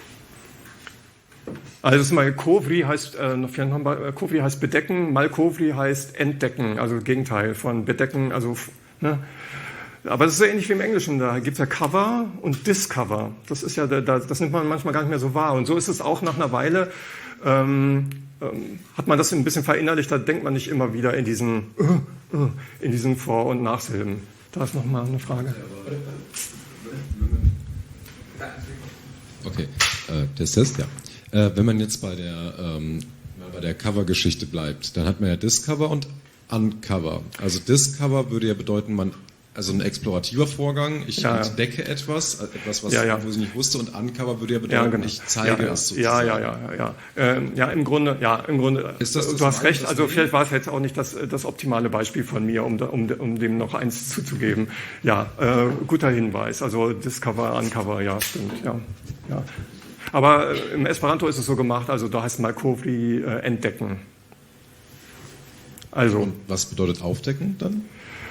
Also mal Kovri heißt, Kovri heißt bedecken, mal Kovri heißt entdecken, also Gegenteil von bedecken, also ne? Aber das ist so ähnlich wie im Englischen, da gibt es ja Cover und Discover. Das ist ja, das nimmt man manchmal gar nicht mehr so wahr. Und so ist es auch nach einer Weile, hat man das ein bisschen verinnerlicht, da denkt man nicht immer wieder in diesen Vor- und Nachsilben. Da ist nochmal eine Frage. Okay, Test, ja. Wenn man jetzt bei der Cover-Geschichte bleibt, dann hat man ja Discover und Uncover. Also Discover würde ja bedeuten, also ein explorativer Vorgang, ich entdecke etwas, wo ich nicht wusste, und Uncover würde ja bedeuten, genau. Ich zeige es sozusagen. Im Grunde, ist das du hast recht, also vielleicht war es jetzt auch nicht das optimale Beispiel von mir, um dem noch eins zuzugeben. Ja, guter Hinweis, also Discover, Uncover, ja, stimmt, ja. Aber im Esperanto ist es so gemacht, also da heißt Malkovri entdecken. Also. Und was bedeutet aufdecken dann?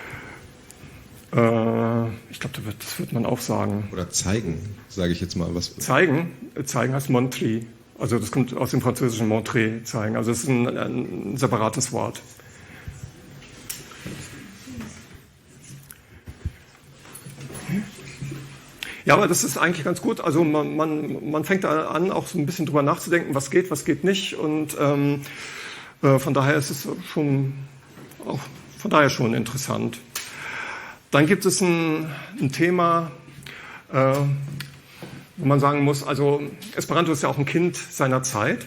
Ich glaube, das wird man auch sagen. Oder zeigen, sage ich jetzt mal. Was? Zeigen heißt montrer. Also das kommt aus dem französischen montrer, zeigen. Also es ist ein separates Wort. Ja, aber das ist eigentlich ganz gut. Also man fängt da an, auch so ein bisschen drüber nachzudenken, was geht nicht. Und von daher ist es schon interessant. Dann gibt es ein Thema, wo man sagen muss, also Esperanto ist ja auch ein Kind seiner Zeit.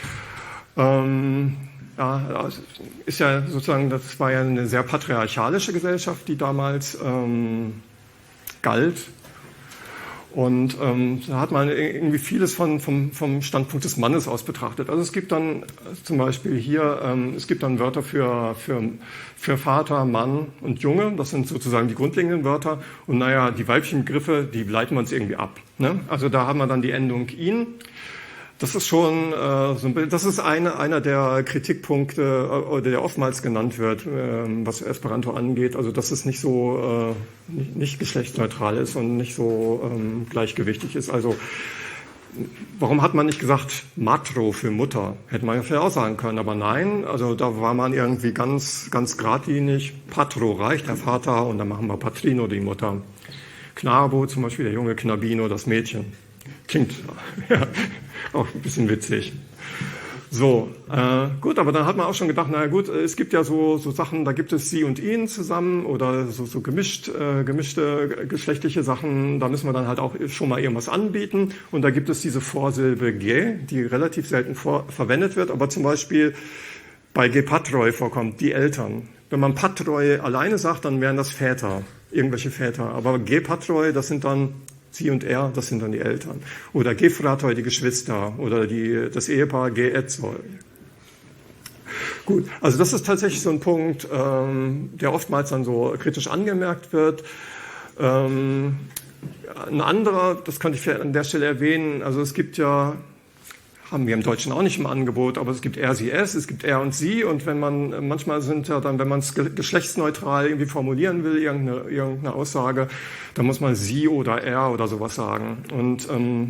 Ist ja sozusagen, das war ja eine sehr patriarchalische Gesellschaft, die damals galt. Und da hat man irgendwie vieles vom Standpunkt des Mannes aus betrachtet. Also es gibt dann zum Beispiel hier, es gibt dann Wörter für Vater, Mann und Junge. Das sind sozusagen die grundlegenden Wörter. Und naja, die weiblichen Begriffe, die leiten wir uns irgendwie ab. Ne? Also da haben wir dann die Endung ihn. Das ist schon das ist einer der Kritikpunkte, der oftmals genannt wird, was Esperanto angeht. Also dass es nicht so nicht geschlechtsneutral ist und nicht so gleichgewichtig ist. Also warum hat man nicht gesagt Matro für Mutter? Hätte man ja vielleicht auch sagen können, aber nein. Also da war man irgendwie ganz geradlinig. Patro reicht, der Vater, und dann machen wir Patrino, die Mutter. Knabo zum Beispiel, der Junge, Knabino, das Mädchen. Klingt ja, auch ein bisschen witzig. So, gut, aber dann hat man auch schon gedacht, naja gut, es gibt ja so Sachen, da gibt es sie und ihn zusammen oder so gemischte geschlechtliche Sachen, da müssen wir dann halt auch schon mal irgendwas anbieten. Und da gibt es diese Vorsilbe ge, die relativ selten verwendet wird, aber zum Beispiel bei gepatroi vorkommt, die Eltern. Wenn man patroi alleine sagt, dann wären das Väter, irgendwelche Väter. Aber gepatroi, das sind dann sie und er, das sind dann die Eltern. Oder gefratoi, die Geschwister. Oder das Ehepaar geetzoi. Gut, also das ist tatsächlich so ein Punkt, der oftmals dann so kritisch angemerkt wird. Ein anderer, das könnte ich an der Stelle erwähnen, also es gibt ja, haben wir im Deutschen auch nicht im Angebot, aber es gibt er, sie, es gibt er und sie, und wenn man, manchmal sind ja dann, wenn man es geschlechtsneutral irgendwie formulieren will, irgendeine Aussage, dann muss man sie oder er oder sowas sagen. Und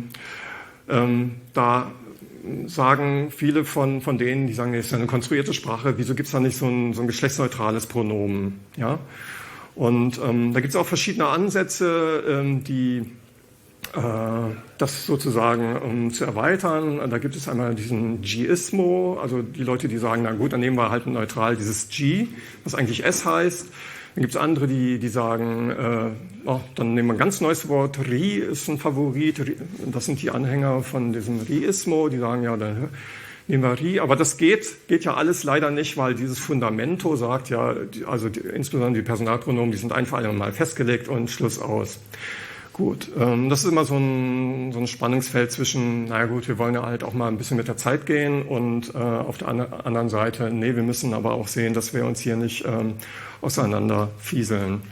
da sagen viele von denen, die sagen, das ist ja eine konstruierte Sprache, wieso gibt es da nicht so ein geschlechtsneutrales Pronomen? Ja? Und da gibt es auch verschiedene Ansätze, die das sozusagen zu erweitern. Da gibt es einmal diesen G-ismo, also die Leute, die sagen, na gut, dann nehmen wir halt neutral dieses G, was eigentlich S heißt. Dann gibt es andere, die sagen, dann nehmen wir ein ganz neues Wort, Ri ist ein Favorit, das sind die Anhänger von diesem Ri-ismo, die sagen, ja, dann nehmen wir Ri, aber das geht ja alles leider nicht, weil dieses Fundamento sagt ja, also insbesondere die Personalpronomen, die sind einfach einmal festgelegt und Schluss aus. Gut, das ist immer so ein Spannungsfeld zwischen, naja gut, wir wollen ja halt auch mal ein bisschen mit der Zeit gehen und auf der anderen Seite, nee, wir müssen aber auch sehen, dass wir uns hier nicht auseinander fieseln.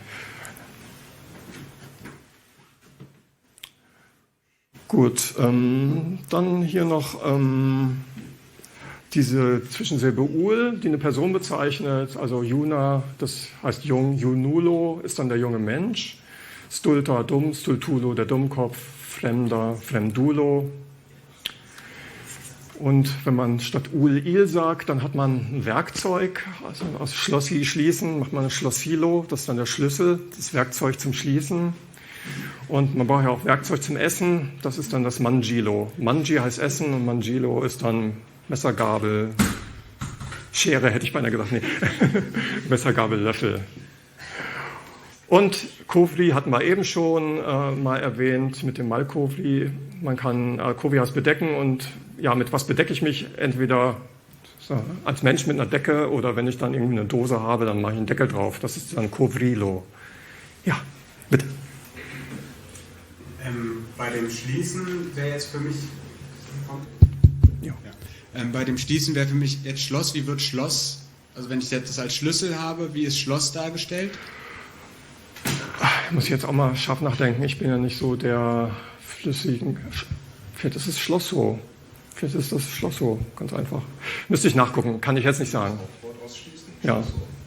Gut, dann hier noch diese Zwischensilbe ul, die eine Person bezeichnet, also Juna, das heißt jung, Junulo ist dann der junge Mensch. Stulta, dumm, Stultulo, der Dummkopf, Fremder, Fremdulo. Und wenn man statt ul-il sagt, dann hat man ein Werkzeug, also aus Schlossi schließen, macht man ein Schlossilo, das ist dann der Schlüssel, das Werkzeug zum Schließen. Und man braucht ja auch Werkzeug zum Essen, das ist dann das Mangilo. Mangi heißt Essen und Mangilo ist dann Messer, Gabel, Schere hätte ich beinahe gesagt, nee, Messer, Gabel, Löffel. Und Kovri hatten wir eben schon mal erwähnt mit dem Malkovri. Man kann Kovri heißt bedecken und ja, mit was bedecke ich mich? Entweder als Mensch mit einer Decke oder wenn ich dann irgendwie eine Dose habe, dann mache ich einen Deckel drauf. Das ist dann Kovrilo. Ja, bitte. Bei dem Schließen wäre jetzt für mich... Ja. Bei dem Schließen wäre für mich jetzt Schloss. Wie wird Schloss? Also wenn ich das als Schlüssel habe, wie ist Schloss dargestellt? Muss ich jetzt auch mal scharf nachdenken. Ich bin ja nicht so der Vielleicht ist es Schlosso. Vielleicht ist das Schlosso, ganz einfach. Müsste ich nachgucken, kann ich jetzt nicht sagen. Ja.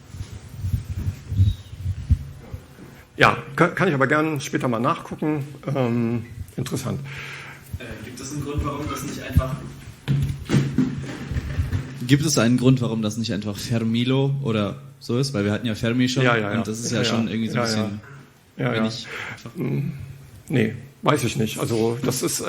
Ja, kann ich aber gerne später mal nachgucken. Interessant. Gibt es einen Grund, warum das nicht einfach... Gibt es einen Grund, warum das nicht einfach Fermilo oder so ist? Weil wir hatten ja Fermi schon und das ist ja schon irgendwie so ein bisschen... wenig einfach. Nee, weiß ich nicht. Also das ist...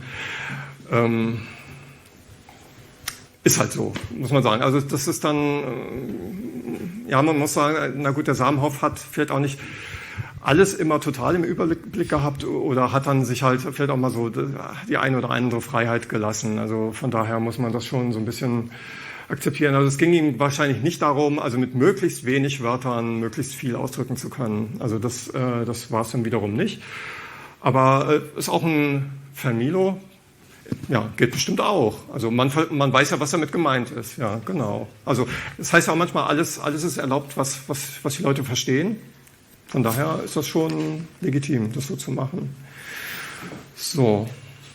ist halt so, muss man sagen. Also das ist dann, man muss sagen, na gut, der Zamenhof hat vielleicht auch nicht alles immer total im Überblick gehabt oder hat dann sich halt vielleicht auch mal so die eine oder andere Freiheit gelassen. Also von daher muss man das schon so ein bisschen akzeptieren. Also es ging ihm wahrscheinlich nicht darum, also mit möglichst wenig Wörtern möglichst viel ausdrücken zu können. Also das war es dann wiederum nicht. Aber ist auch ein Fermilo. Ja, geht bestimmt auch. Also man weiß ja, was damit gemeint ist. Ja, genau. Also das heißt ja auch manchmal, alles ist erlaubt, was die Leute verstehen. Von daher ist das schon legitim, das so zu machen. So.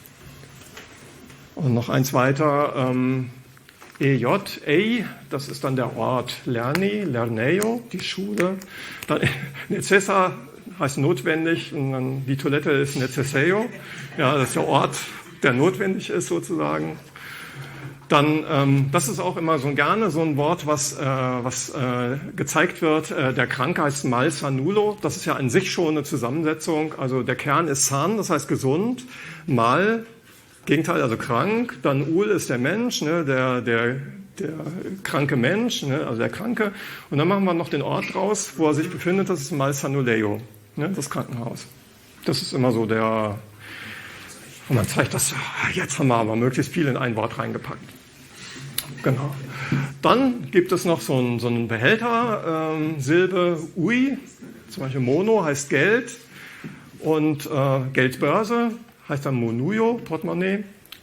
Und noch eins weiter. EJ, das ist dann der Ort Lerneo, die Schule. Dann Necessa heißt notwendig und dann die Toilette ist Necesseo. Ja, das ist der Ort, der notwendig ist sozusagen. Dann, das ist auch immer so gerne so ein Wort, was gezeigt wird. Der Kranke heißt mal sanulo. Das ist ja an sich schon eine Zusammensetzung. Also der Kern ist san, das heißt gesund. Mal, Gegenteil, also krank. Dann ul ist der Mensch, ne, der kranke Mensch, ne, also der Kranke. Und dann machen wir noch den Ort draus, wo er sich befindet. Das ist mal sanuleo, ne, das Krankenhaus. Das ist immer so der... Und man zeigt das, jetzt haben wir aber möglichst viel in ein Wort reingepackt. Genau. Dann gibt es noch so einen Behälter, Silbe ui, zum Beispiel mono heißt Geld und Geldbörse heißt dann monuyo, Portemonnaie.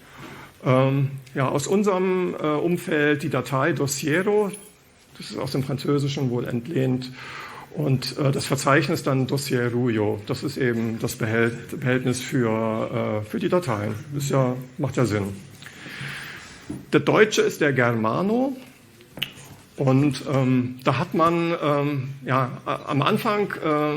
Aus unserem Umfeld die Datei Dossiero, das ist aus dem Französischen wohl entlehnt. Und das Verzeichnis dann Dossierujo, das ist eben das Behältnis für die Dateien. Das macht ja Sinn. Der Deutsche ist der Germano. Und da hat man, am Anfang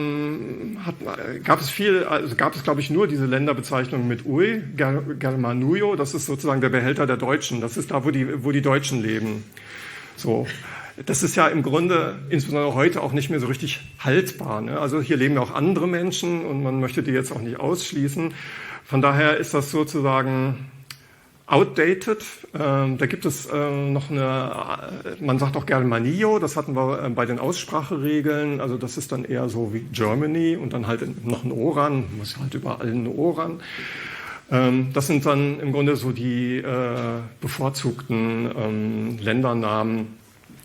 gab es glaube ich nur diese Länderbezeichnung mit Ui, Germanujo, das ist sozusagen der Behälter der Deutschen. Das ist da, wo die Deutschen leben. So. Das ist ja im Grunde, insbesondere heute, auch nicht mehr so richtig haltbar. Ne? Also hier leben ja auch andere Menschen und man möchte die jetzt auch nicht ausschließen. Von daher ist das sozusagen outdated. Da gibt es noch man sagt auch Germanio, das hatten wir bei den Ausspracheregeln. Also das ist dann eher so wie Germany und dann halt noch ein Oran, muss halt überall ein Oran. Das sind dann im Grunde so die bevorzugten Ländernamen,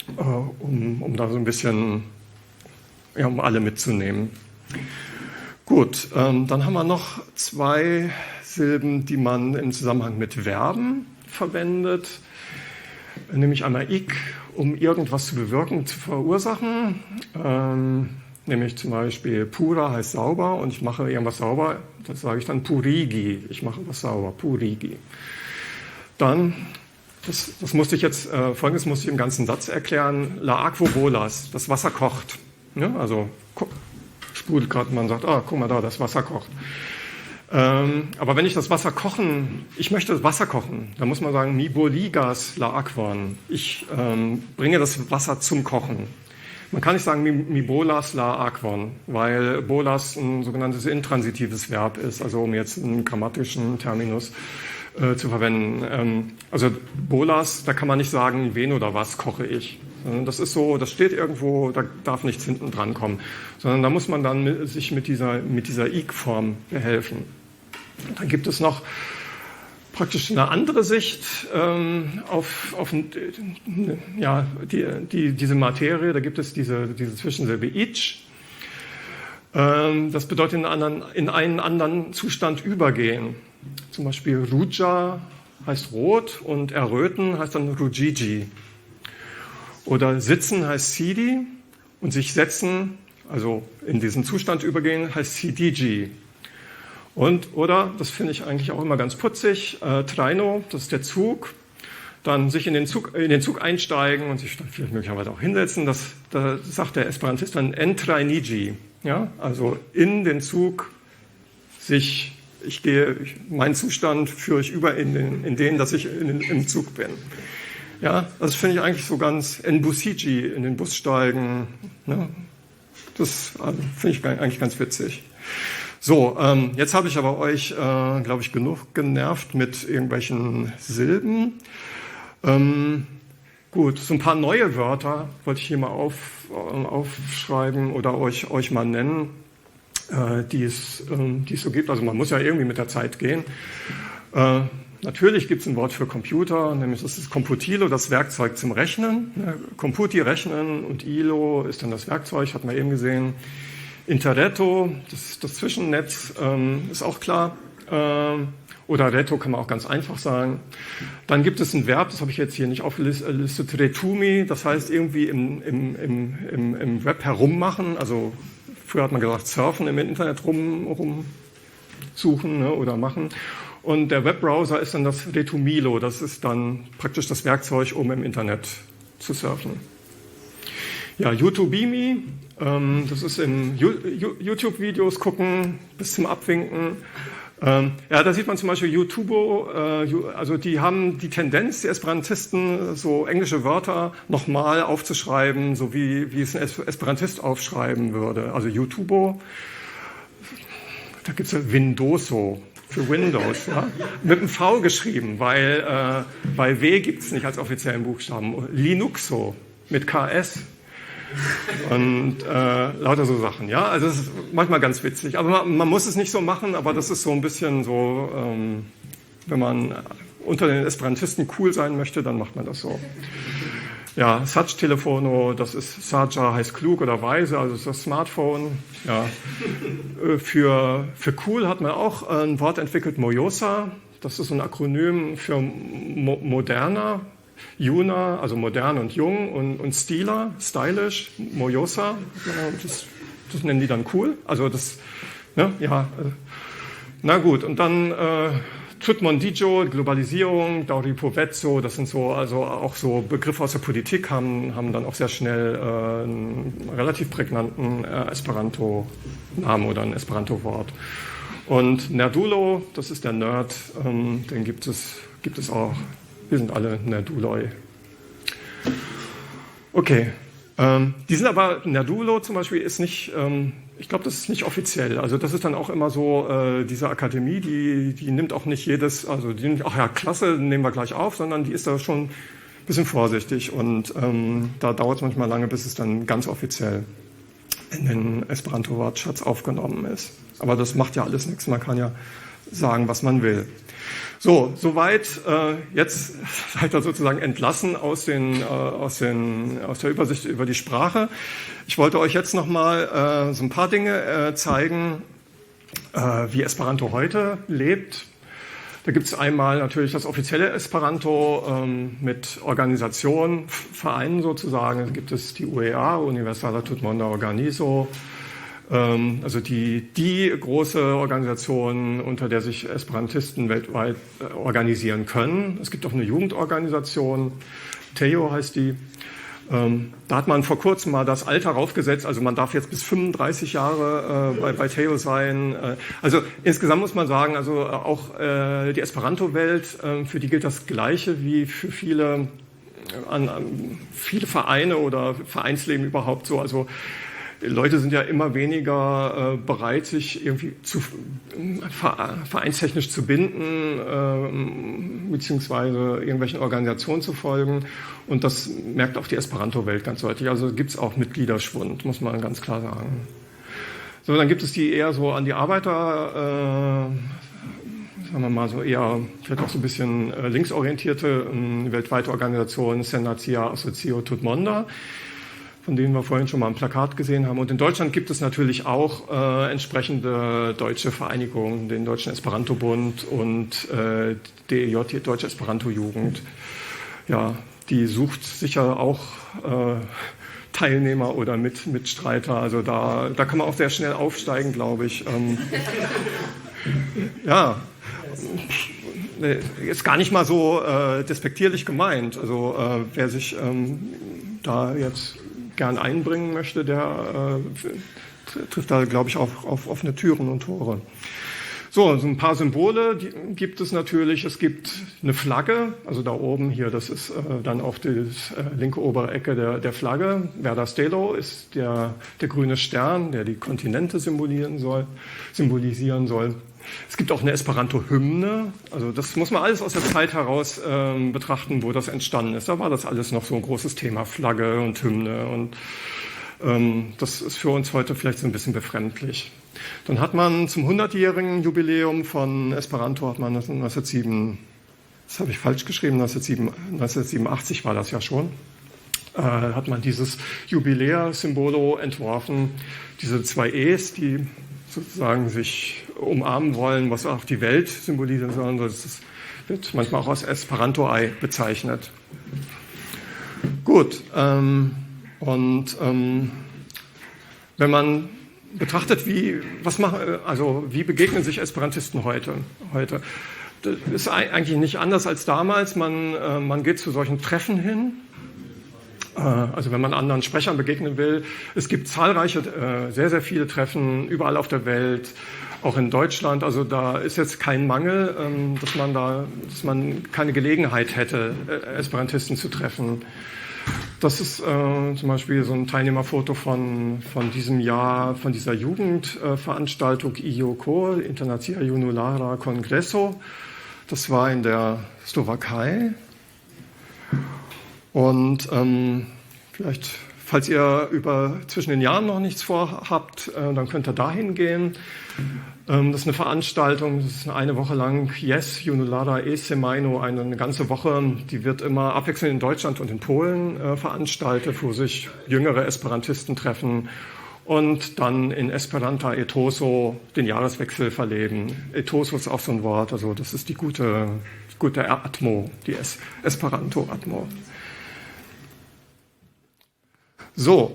um da so ein bisschen, um alle mitzunehmen. Gut, dann haben wir noch 2 Silben, die man im Zusammenhang mit Verben verwendet, nämlich einmal ik, um irgendwas zu bewirken, zu verursachen, nämlich zum Beispiel pura heißt sauber und ich mache irgendwas sauber, das sage ich dann purigi, ich mache was sauber, purigi. Dann Das musste ich jetzt, Folgendes musste ich im ganzen Satz erklären. La aquo bolas, das Wasser kocht. Ja, also sprudelt gerade, man sagt, guck mal da, das Wasser kocht. Aber wenn ich das Wasser ich möchte das Wasser kochen, dann muss man sagen, mi boligas la aquan. Ich bringe das Wasser zum Kochen. Man kann nicht sagen, mi bolas la aquan, weil bolas ein sogenanntes intransitives Verb ist, also um jetzt einen grammatischen Terminus zu verwenden. Also Bolas, da kann man nicht sagen, wen oder was koche ich. Das ist so, das steht irgendwo, da darf nichts hinten dran kommen. Sondern da muss man dann sich mit dieser Ik-Form behelfen. Dann gibt es noch praktisch eine andere Sicht auf diese Materie. Da gibt es diese Zwischensilbe ich. Das bedeutet in einen anderen Zustand übergehen. Zum Beispiel Ruja heißt rot und erröten heißt dann Rujiji. Oder sitzen heißt Sidi und sich setzen, also in diesen Zustand übergehen, heißt Sidiji. Oder, das finde ich eigentlich auch immer ganz putzig, Traino, das ist der Zug, dann sich in den Zug einsteigen und sich dann vielleicht möglicherweise auch hinsetzen. Da sagt der Esperantist dann entrainigi, ja, also in den Zug meinen Zustand führe ich über in den, dass ich im Zug bin. Ja, das finde ich eigentlich so ganz enbusigi, in den Bus steigen. Ne? Das finde ich eigentlich ganz witzig. So, jetzt habe ich aber euch, glaube ich, genug genervt mit irgendwelchen Silben. Gut, so ein paar neue Wörter wollte ich hier mal aufschreiben oder euch mal nennen, die es so gibt. Also man muss ja irgendwie mit der Zeit gehen. Natürlich gibt es ein Wort für Computer, nämlich das ist Computilo, das Werkzeug zum Rechnen. Computi, Rechnen, und Ilo ist dann das Werkzeug, hat man eben gesehen. Interretto, das Zwischennetz, ist auch klar. Oder Retto kann man auch ganz einfach sagen. Dann gibt es ein Verb, das habe ich jetzt hier nicht aufgelistet, retumi, das heißt irgendwie im Web herummachen. Also früher hat man gesagt, surfen im Internet rumsuchen, ne, oder machen. Und der Webbrowser ist dann das Retumilo, das ist dann praktisch das Werkzeug, um im Internet zu surfen. Ja, YouTubimi, das ist im YouTube-Videos gucken bis zum Abwinken. Ja, da sieht man zum Beispiel YouTubo, also die haben die Tendenz, die Esperantisten, so englische Wörter nochmal aufzuschreiben, so wie es ein Esperantist aufschreiben würde. Also YouTubo, da gibt es ja Windoso für Windows, ja? Mit einem V geschrieben, weil W gibt es nicht als offiziellen Buchstaben. Linuxo mit KS. Und lauter so Sachen, ja. Also das ist manchmal ganz witzig. Aber man muss es nicht so machen, aber das ist so ein bisschen so, wenn man unter den Esperantisten cool sein möchte, dann macht man das so. Ja, Sac-Telefono, das ist Saja heißt klug oder weise, also ist das Smartphone. Ja. Für cool hat man auch ein Wort entwickelt, Mojosa. Das ist ein Akronym für moderner. Juna, also modern und jung, und Stila, stylish, Mojosa, das nennen die dann cool. Also das, ne, ja, na gut. Und dann Tutmondijo, Globalisierung, Dauripovezzo, das sind so, also auch so Begriffe aus der Politik haben dann auch sehr schnell einen relativ prägnanten Esperanto-Namen oder ein Esperanto-Wort. Und Nerdulo, das ist der Nerd, den gibt es auch. Wir sind alle Nerduloi. Okay. Die sind aber, Nerdulo zum Beispiel ist nicht, ich glaube, das ist nicht offiziell. Also das ist dann auch immer so, diese Akademie, die nimmt auch nicht jedes, also die nimmt, ach ja, klasse, nehmen wir gleich auf, sondern die ist da schon ein bisschen vorsichtig. Und da dauert es manchmal lange, bis es dann ganz offiziell in den Esperanto-Wortschatz aufgenommen ist. Aber das macht ja alles nichts. Man kann ja sagen, was man will. So, soweit. Jetzt seid ihr sozusagen entlassen aus der Übersicht über die Sprache. Ich wollte euch jetzt nochmal so ein paar Dinge zeigen, wie Esperanto heute lebt. Da gibt es einmal natürlich das offizielle Esperanto mit Organisationen, Vereinen sozusagen. Da gibt es die UEA, Universala Tutmonda Organizo. Also die große Organisation, unter der sich Esperantisten weltweit organisieren können. Es gibt auch eine Jugendorganisation, TEO heißt die. Da hat man vor kurzem mal das Alter raufgesetzt, also man darf jetzt bis 35 Jahre bei TEO sein. Also insgesamt muss man sagen, also auch die Esperanto-Welt, für die gilt das Gleiche wie für viele Vereine oder Vereinsleben überhaupt so. Also Leute sind ja immer weniger bereit, sich irgendwie vereinstechnisch zu binden, beziehungsweise irgendwelchen Organisationen zu folgen. Und das merkt auch die Esperanto-Welt ganz deutlich. Also gibt es auch Mitgliederschwund, muss man ganz klar sagen. So, dann gibt es die eher so an die Arbeiter, sagen wir mal so eher, vielleicht auch so ein bisschen linksorientierte weltweite Organisation, Senatia Associo Tutmonda, von denen wir vorhin schon mal ein Plakat gesehen haben. Und in Deutschland gibt es natürlich auch entsprechende deutsche Vereinigungen, den Deutschen Esperanto-Bund und DEJ, die Deutsche Esperanto-Jugend. Ja, die sucht sicher auch Teilnehmer oder Mitstreiter. Also da kann man auch sehr schnell aufsteigen, glaube ich. Ja, ist gar nicht mal so despektierlich gemeint. Also wer sich da jetzt gern einbringen möchte, der trifft da, glaube ich, auf offene Türen und Tore. So ein paar Symbole gibt es natürlich. Es gibt eine Flagge, also da oben hier, das ist dann auch die linke obere Ecke der Flagge. Verde Stelo ist der grüne Stern, der die Kontinente symbolisieren soll. Es gibt auch eine Esperanto-Hymne. Also das muss man alles aus der Zeit heraus betrachten, wo das entstanden ist. Da war das alles noch so ein großes Thema, Flagge und Hymne. Und das ist für uns heute vielleicht so ein bisschen befremdlich. Dann hat man zum 100-jährigen Jubiläum von Esperanto, hat man 1987 war das ja schon, hat man dieses Jubiläa-Symbolo entworfen, diese 2 E's, die sozusagen sich umarmen wollen, was auch die Welt symbolisieren soll. Das wird manchmal auch als Esperanto-Ei bezeichnet. Gut, wenn man betrachtet, wie begegnen sich Esperantisten heute? Das ist eigentlich nicht anders als damals. Man geht zu solchen Treffen hin. Also wenn man anderen Sprechern begegnen will. Es gibt zahlreiche, sehr, sehr viele Treffen überall auf der Welt, auch in Deutschland. Also da ist jetzt kein Mangel, dass man keine Gelegenheit hätte, Esperantisten zu treffen. Das ist zum Beispiel so ein Teilnehmerfoto von diesem Jahr, von dieser Jugendveranstaltung IJOKO, Internacia Junulara Congresso. Das war in der Slowakei. Und vielleicht, falls ihr zwischen den Jahren noch nichts vorhabt, dann könnt ihr dahin gehen. Das ist eine Veranstaltung, das ist eine Woche lang, Yes, Junulara e Semaino, eine ganze Woche. Die wird immer abwechselnd in Deutschland und in Polen veranstaltet, wo sich jüngere Esperantisten treffen und dann in Esperanta Etoso den Jahreswechsel verleben. Etoso ist auch so ein Wort, also das ist die gute Atmo, die Esperanto-Atmo. So,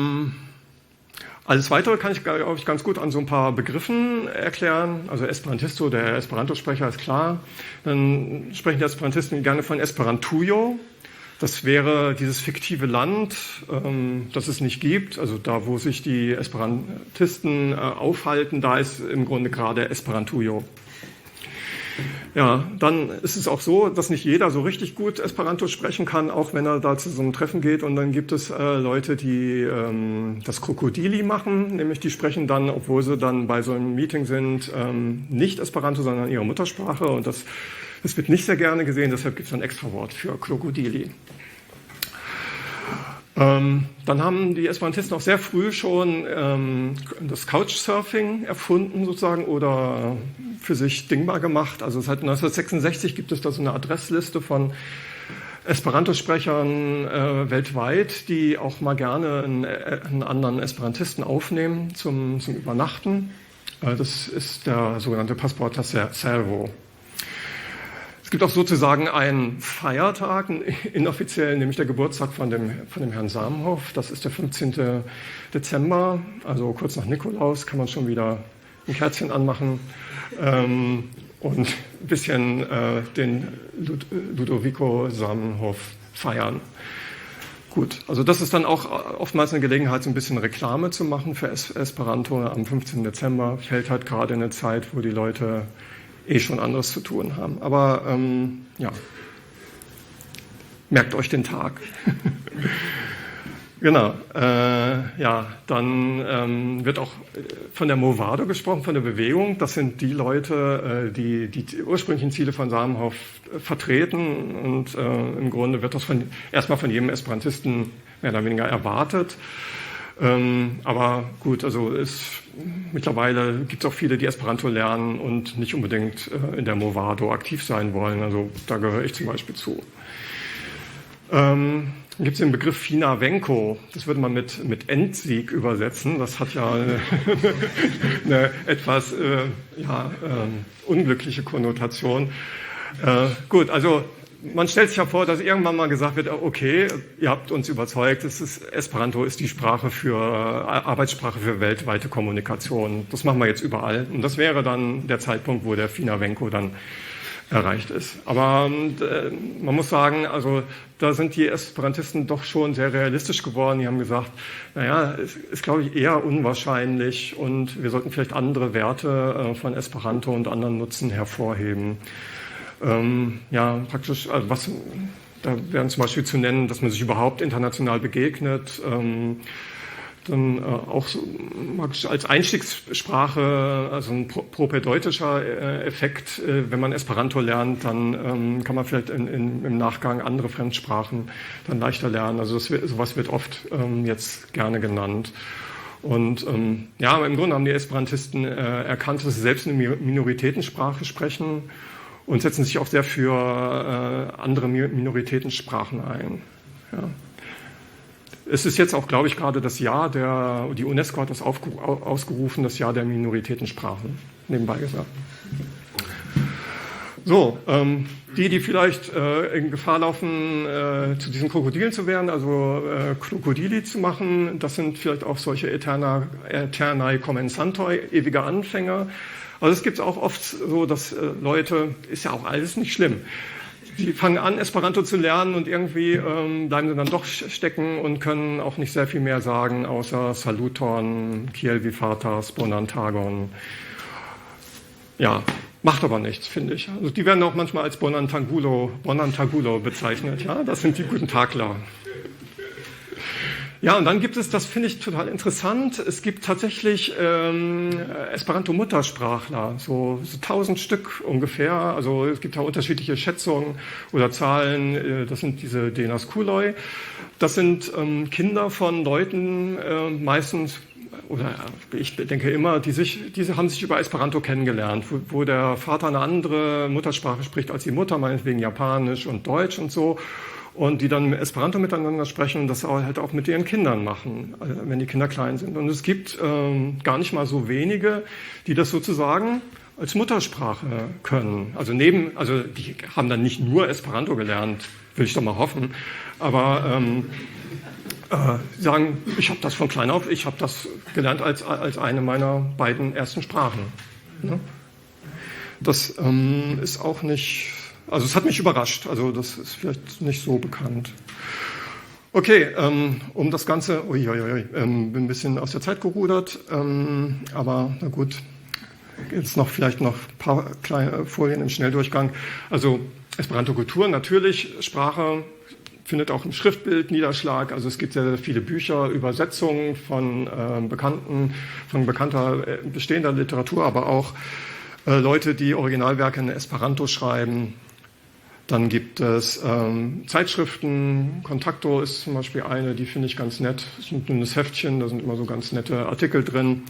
alles Weitere kann ich, glaube ich, ganz gut an so ein paar Begriffen erklären. Also Esperantisto, der Esperanto-Sprecher, ist klar. Dann sprechen die Esperantisten gerne von Esperantujo. Das wäre dieses fiktive Land, das es nicht gibt. Also da, wo sich die Esperantisten aufhalten, da ist im Grunde gerade Esperantujo. Ja, dann ist es auch so, dass nicht jeder so richtig gut Esperanto sprechen kann, auch wenn er da zu so einem Treffen geht. Und dann gibt es Leute, die das Krokodili machen, nämlich die sprechen dann, obwohl sie dann bei so einem Meeting sind, nicht Esperanto, sondern ihre Muttersprache. Und das wird nicht sehr gerne gesehen, deshalb gibt es ein extra Wort für Krokodili. Dann haben die Esperantisten auch sehr früh schon das Couchsurfing erfunden sozusagen oder für sich dingbar gemacht. Also seit 1966 gibt es da so eine Adressliste von Esperanto-Sprechern weltweit, die auch mal gerne einen anderen Esperantisten aufnehmen zum Übernachten. Das ist der sogenannte Passporta Servo. Es gibt auch sozusagen einen Feiertag, einen inoffiziellen, nämlich der Geburtstag von dem Herrn Zamenhof. Das ist der 15. Dezember, also kurz nach Nikolaus, kann man schon wieder ein Kerzchen anmachen und ein bisschen den Ludovico Zamenhof feiern. Gut, also das ist dann auch oftmals eine Gelegenheit, so ein bisschen Reklame zu machen für Esperanto. Am 15. Dezember fällt halt gerade eine Zeit, wo die Leute schon anderes zu tun haben. Aber ja, merkt euch den Tag. Genau. Ja, dann wird auch von der Movado gesprochen, von der Bewegung. Das sind die Leute, die ursprünglichen Ziele von Zamenhof vertreten. Und im Grunde wird das erstmal von jedem Esperantisten mehr oder weniger erwartet. Aber gut, also mittlerweile gibt es auch viele, die Esperanto lernen und nicht unbedingt in der Movado aktiv sein wollen. Also da gehöre ich zum Beispiel zu. Dann gibt es den Begriff Fina Venko. Das würde man mit Endsieg übersetzen. Das hat ja eine etwas unglückliche Konnotation. Gut, also man stellt sich ja vor, dass irgendwann mal gesagt wird, okay, ihr habt uns überzeugt, Esperanto ist die Arbeitssprache für weltweite Kommunikation. Das machen wir jetzt überall. Und das wäre dann der Zeitpunkt, wo der Finavenko dann erreicht ist. Aber man muss sagen, also da sind die Esperantisten doch schon sehr realistisch geworden. Die haben gesagt, naja, es ist, glaube ich, eher unwahrscheinlich und wir sollten vielleicht andere Werte von Esperanto und anderen Nutzen hervorheben. Praktisch, also da wären zum Beispiel zu nennen, dass man sich überhaupt international begegnet, dann auch so als Einstiegssprache, also ein propedeutischer Effekt, wenn man Esperanto lernt, dann kann man vielleicht im Nachgang andere Fremdsprachen dann leichter lernen. Also sowas wird oft jetzt gerne genannt. Und im Grunde haben die Esperantisten erkannt, dass sie selbst eine Minoritätensprache sprechen und setzen sich auch sehr für andere Minoritätensprachen ein. Ja. Es ist jetzt auch, glaube ich, gerade das Jahr die UNESCO hat das ausgerufen, das Jahr der Minoritätensprachen, nebenbei gesagt. So, die vielleicht in Gefahr laufen, zu diesen Krokodilen zu werden, also Krokodili zu machen, das sind vielleicht auch solche Aeternae Commensantoi, ewige Anfänger. Also es gibt auch oft so, dass Leute, ist ja auch alles nicht schlimm, die fangen an, Esperanto zu lernen und irgendwie bleiben sie dann doch stecken und können auch nicht sehr viel mehr sagen, außer Saluton, Kiel Vivatas, Bonantagon. Ja, macht aber nichts, finde ich. Also die werden auch manchmal als Bonantagulo bezeichnet. Ja, das sind die guten Tagler. Ja, und dann gibt es, das finde ich total interessant, es gibt tatsächlich Esperanto-Muttersprachler, so 1000 Stück ungefähr. Also es gibt da unterschiedliche Schätzungen oder Zahlen, das sind diese Denas Kuloi. Das sind Kinder von Leuten, meistens, oder ich denke immer, diese haben sich über Esperanto kennengelernt, wo der Vater eine andere Muttersprache spricht als die Mutter, meinetwegen Japanisch und Deutsch und so. Und die dann Esperanto miteinander sprechen und das halt auch mit ihren Kindern machen, wenn die Kinder klein sind. Und es gibt gar nicht mal so wenige, die das sozusagen als Muttersprache können. Also die haben dann nicht nur Esperanto gelernt, will ich doch mal hoffen, aber sagen, ich habe das von klein auf, ich habe das gelernt als eine meiner beiden ersten Sprachen. Ne? Das ist auch nicht... Also es hat mich überrascht, also das ist vielleicht nicht so bekannt. Okay, um das Ganze, bin ein bisschen aus der Zeit gerudert, aber na gut, jetzt vielleicht noch ein paar kleine Folien im Schnelldurchgang. Also Esperanto-Kultur, natürlich, Sprache findet auch im Schriftbild Niederschlag, also es gibt sehr, sehr viele Bücher, Übersetzungen von bekannter bestehender Literatur, aber auch Leute, die Originalwerke in Esperanto schreiben. Dann gibt es Zeitschriften, Kontakto ist zum Beispiel eine, die finde ich ganz nett. Das ist ein dünnes Heftchen, da sind immer so ganz nette Artikel drin,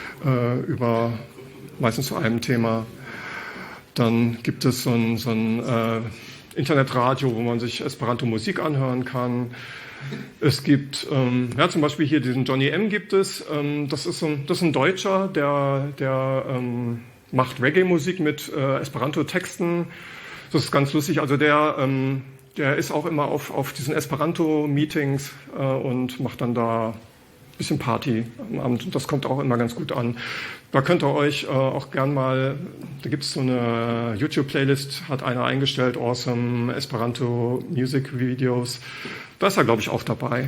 meistens zu einem Thema. Dann gibt es so ein Internetradio, wo man sich Esperanto-Musik anhören kann. Es gibt, zum Beispiel hier diesen Johnny M. gibt es. Das ist ein Deutscher, der macht Reggae-Musik mit Esperanto-Texten. Das ist ganz lustig. Also der ist auch immer auf diesen Esperanto-Meetings und macht dann da ein bisschen Party am Abend. Und das kommt auch immer ganz gut an. Da könnt ihr euch auch gern mal, da gibt es so eine YouTube-Playlist, hat einer eingestellt, Awesome Esperanto Music Videos. Da ist er, glaube ich, auch dabei.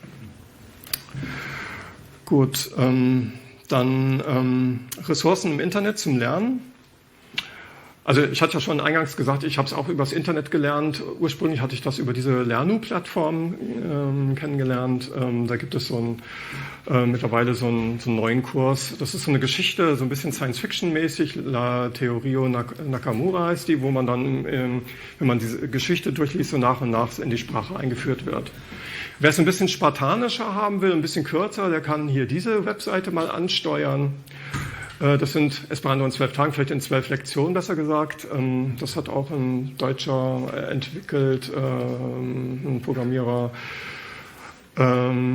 Gut, dann Ressourcen im Internet zum Lernen. Also ich hatte ja schon eingangs gesagt, ich habe es auch übers Internet gelernt. Ursprünglich hatte ich das über diese Lernu-Plattform kennengelernt. Da gibt es mittlerweile so einen neuen Kurs. Das ist so eine Geschichte, so ein bisschen Science-Fiction-mäßig. La Teorio Nakamura heißt die, wo man dann, wenn man diese Geschichte durchliest, so nach und nach in die Sprache eingeführt wird. Wer es ein bisschen spartanischer haben will, ein bisschen kürzer, der kann hier diese Webseite mal ansteuern. Das sind Esperanto in 12 Tagen, vielleicht in 12 Lektionen, besser gesagt. Das hat auch ein Deutscher entwickelt, ein Programmierer.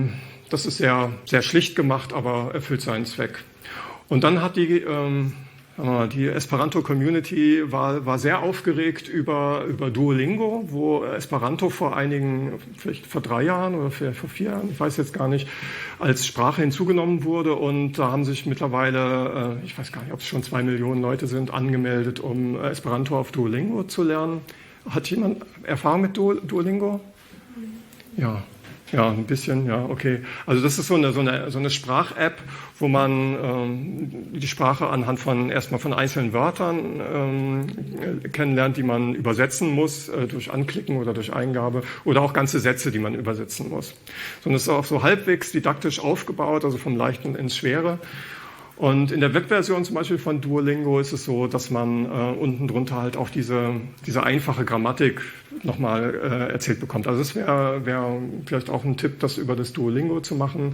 Das ist sehr, sehr schlicht gemacht, aber erfüllt seinen Zweck. Und dann hat die Die Esperanto-Community war sehr aufgeregt über Duolingo, wo Esperanto vielleicht vor 3 Jahren oder vor 4 Jahren, ich weiß jetzt gar nicht, als Sprache hinzugenommen wurde. Und da haben sich mittlerweile, ich weiß gar nicht, ob es schon 2 Millionen Leute sind, angemeldet, um Esperanto auf Duolingo zu lernen. Hat jemand Erfahrung mit Duolingo? Ja. Ja, ein bisschen, ja, okay. Also das ist so eine Sprach-App, wo man die Sprache anhand erstmal von einzelnen Wörtern kennenlernt, die man übersetzen muss, durch Anklicken oder durch Eingabe, oder auch ganze Sätze, die man übersetzen muss. Und es ist auch so halbwegs didaktisch aufgebaut, also vom Leichten ins Schwere. Und in der Webversion zum Beispiel von Duolingo ist es so, dass man unten drunter halt auch diese einfache Grammatik nochmal erzählt bekommt. Also es wäre vielleicht auch ein Tipp, das über das Duolingo zu machen.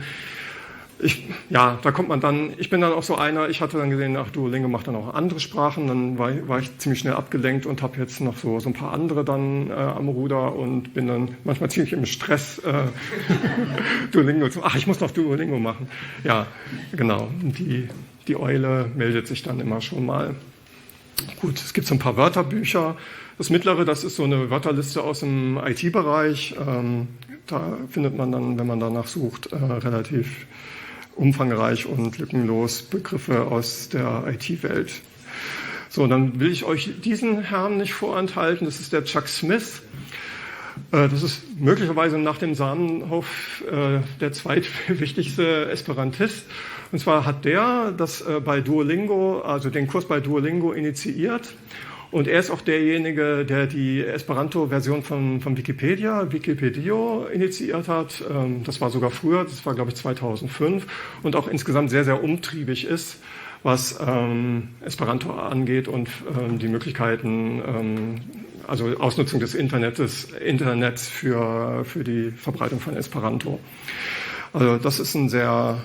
Da kommt man dann, ich bin dann auch so einer, ich hatte dann gesehen, Duolingo macht dann auch andere Sprachen, dann war ich ziemlich schnell abgelenkt und habe jetzt noch so ein paar andere dann am Ruder und bin dann manchmal ziemlich im Stress, Duolingo ich muss noch Duolingo machen. Ja, genau, die Eule meldet sich dann immer schon mal. Gut, es gibt so ein paar Wörterbücher. Das mittlere, das ist so eine Wörterliste aus dem IT-Bereich. Da findet man dann, wenn man danach sucht, relativ umfangreich und lückenlos Begriffe aus der IT-Welt. So, dann will ich euch diesen Herrn nicht vorenthalten. Das ist der Chuck Smith. Das ist möglicherweise nach dem Zamenhof der zweitwichtigste Esperantist. Und zwar hat der das bei Duolingo, also den Kurs bei Duolingo initiiert. Und er ist auch derjenige, der die Esperanto-Version von Wikipedio initiiert hat. Das war sogar früher, das war glaube ich 2005 und auch insgesamt sehr, sehr umtriebig ist, was Esperanto angeht und die Möglichkeiten, also Ausnutzung des Internets für die Verbreitung von Esperanto. Also das ist ein sehr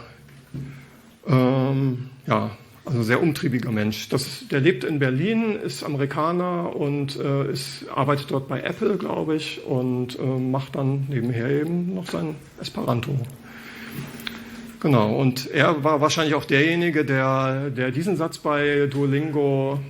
sehr umtriebiger Mensch. Der lebt in Berlin, ist Amerikaner und arbeitet dort bei Apple, glaube ich, und macht dann nebenher eben noch sein Esperanto. Genau, und er war wahrscheinlich auch derjenige, der diesen Satz bei Duolingo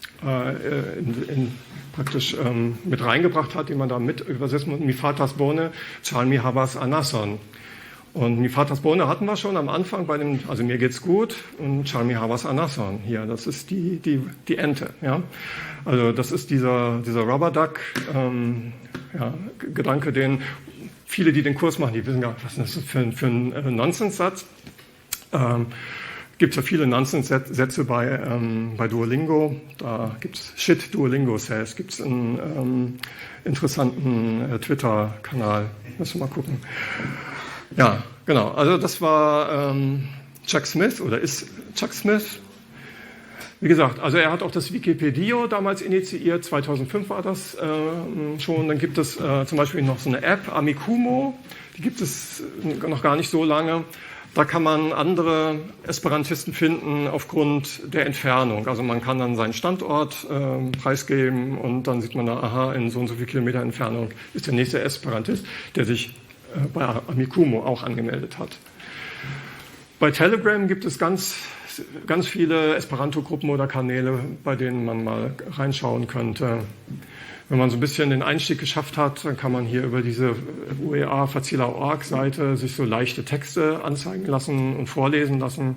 praktisch mit reingebracht hat, den man da mit übersetzt muss. Mi fatas bone, chalmi habas anason. Und Mi fatas bone hatten wir schon am Anfang also mir geht's gut und chalmi habas anason. Hier, das ist die Ente, ja. Also das ist dieser Rubber Duck, Gedanke, den viele, die den Kurs machen, die wissen gar nicht, was ist das für ein Nonsense-Satz. Gibt es ja viele Nonsense-Sätze bei Duolingo. Da gibt es Shit Duolingo Says. Gibt es einen interessanten Twitter-Kanal. Müssen wir mal gucken. Ja, genau. Also das war Chuck Smith oder ist Chuck Smith. Wie gesagt, also er hat auch das Wikipedio damals initiiert. 2005 war das schon. Dann gibt es zum Beispiel noch so eine App, Amikumu. Die gibt es noch gar nicht so lange. Da kann man andere Esperantisten finden aufgrund der Entfernung. Also man kann dann seinen Standort preisgeben und dann sieht man da, aha, in so und so viel Kilometer Entfernung ist der nächste Esperantist, der sich bei Amikumu auch angemeldet hat. Bei Telegram gibt es ganz viele Esperanto-Gruppen oder Kanäle, bei denen man mal reinschauen könnte. Wenn man so ein bisschen den Einstieg geschafft hat, dann kann man hier über diese uea-facila.org-Seite sich so leichte Texte anzeigen lassen und vorlesen lassen.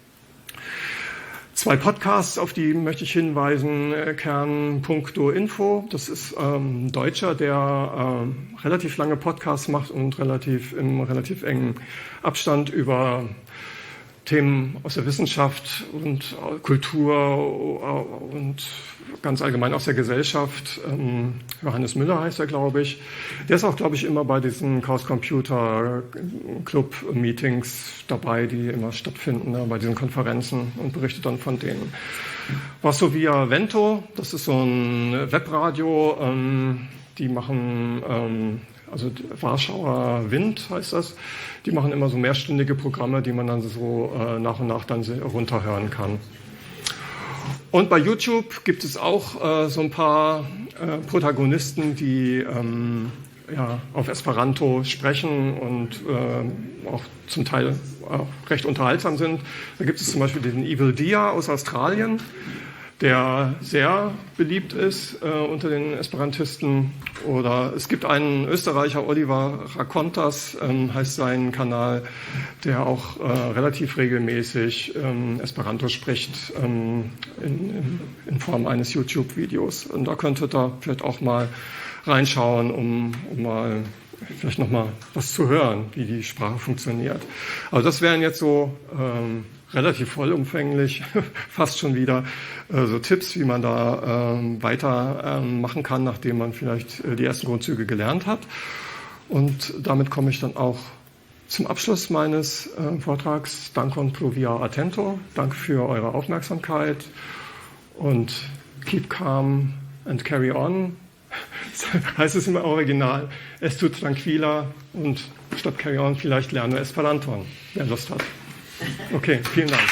2 Podcasts, auf die möchte ich hinweisen. Kern.do-info, das ist ein Deutscher, der relativ lange Podcasts macht und im relativ engen Abstand über Themen aus der Wissenschaft und Kultur und ganz allgemein aus der Gesellschaft. Johannes Müller heißt er, glaube ich. Der ist auch, glaube ich, immer bei diesen Chaos Computer Club Meetings dabei, die immer stattfinden, bei diesen Konferenzen und berichtet dann von denen. Varsovia Vento, das ist so ein Webradio, die machen also Warschauer Wind heißt das. Die machen immer so mehrstündige Programme, die man dann so nach und nach dann runterhören kann. Und bei YouTube gibt es auch so ein paar Protagonisten, die auf Esperanto sprechen und auch zum Teil auch recht unterhaltsam sind. Da gibt es zum Beispiel den Evil Dia aus Australien, der sehr beliebt ist unter den Esperantisten. Oder es gibt einen Österreicher, Oliver Racontas, heißt sein Kanal, der auch relativ regelmäßig Esperanto spricht in Form eines YouTube-Videos. Und da könntet ihr vielleicht auch mal reinschauen, um mal vielleicht noch mal was zu hören, wie die Sprache funktioniert. Also das wären jetzt so relativ vollumfänglich, fast schon wieder so Tipps, wie man da weiter machen kann, nachdem man vielleicht die ersten Grundzüge gelernt hat. Und damit komme ich dann auch zum Abschluss meines Vortrags. Danke und pro via attento. Danke für eure Aufmerksamkeit und keep calm and carry on. Das heißt es im Original. Estu tranquila und statt carry on vielleicht lernen wir Esperanto, wer Lust hat. Okay, vielen Dank.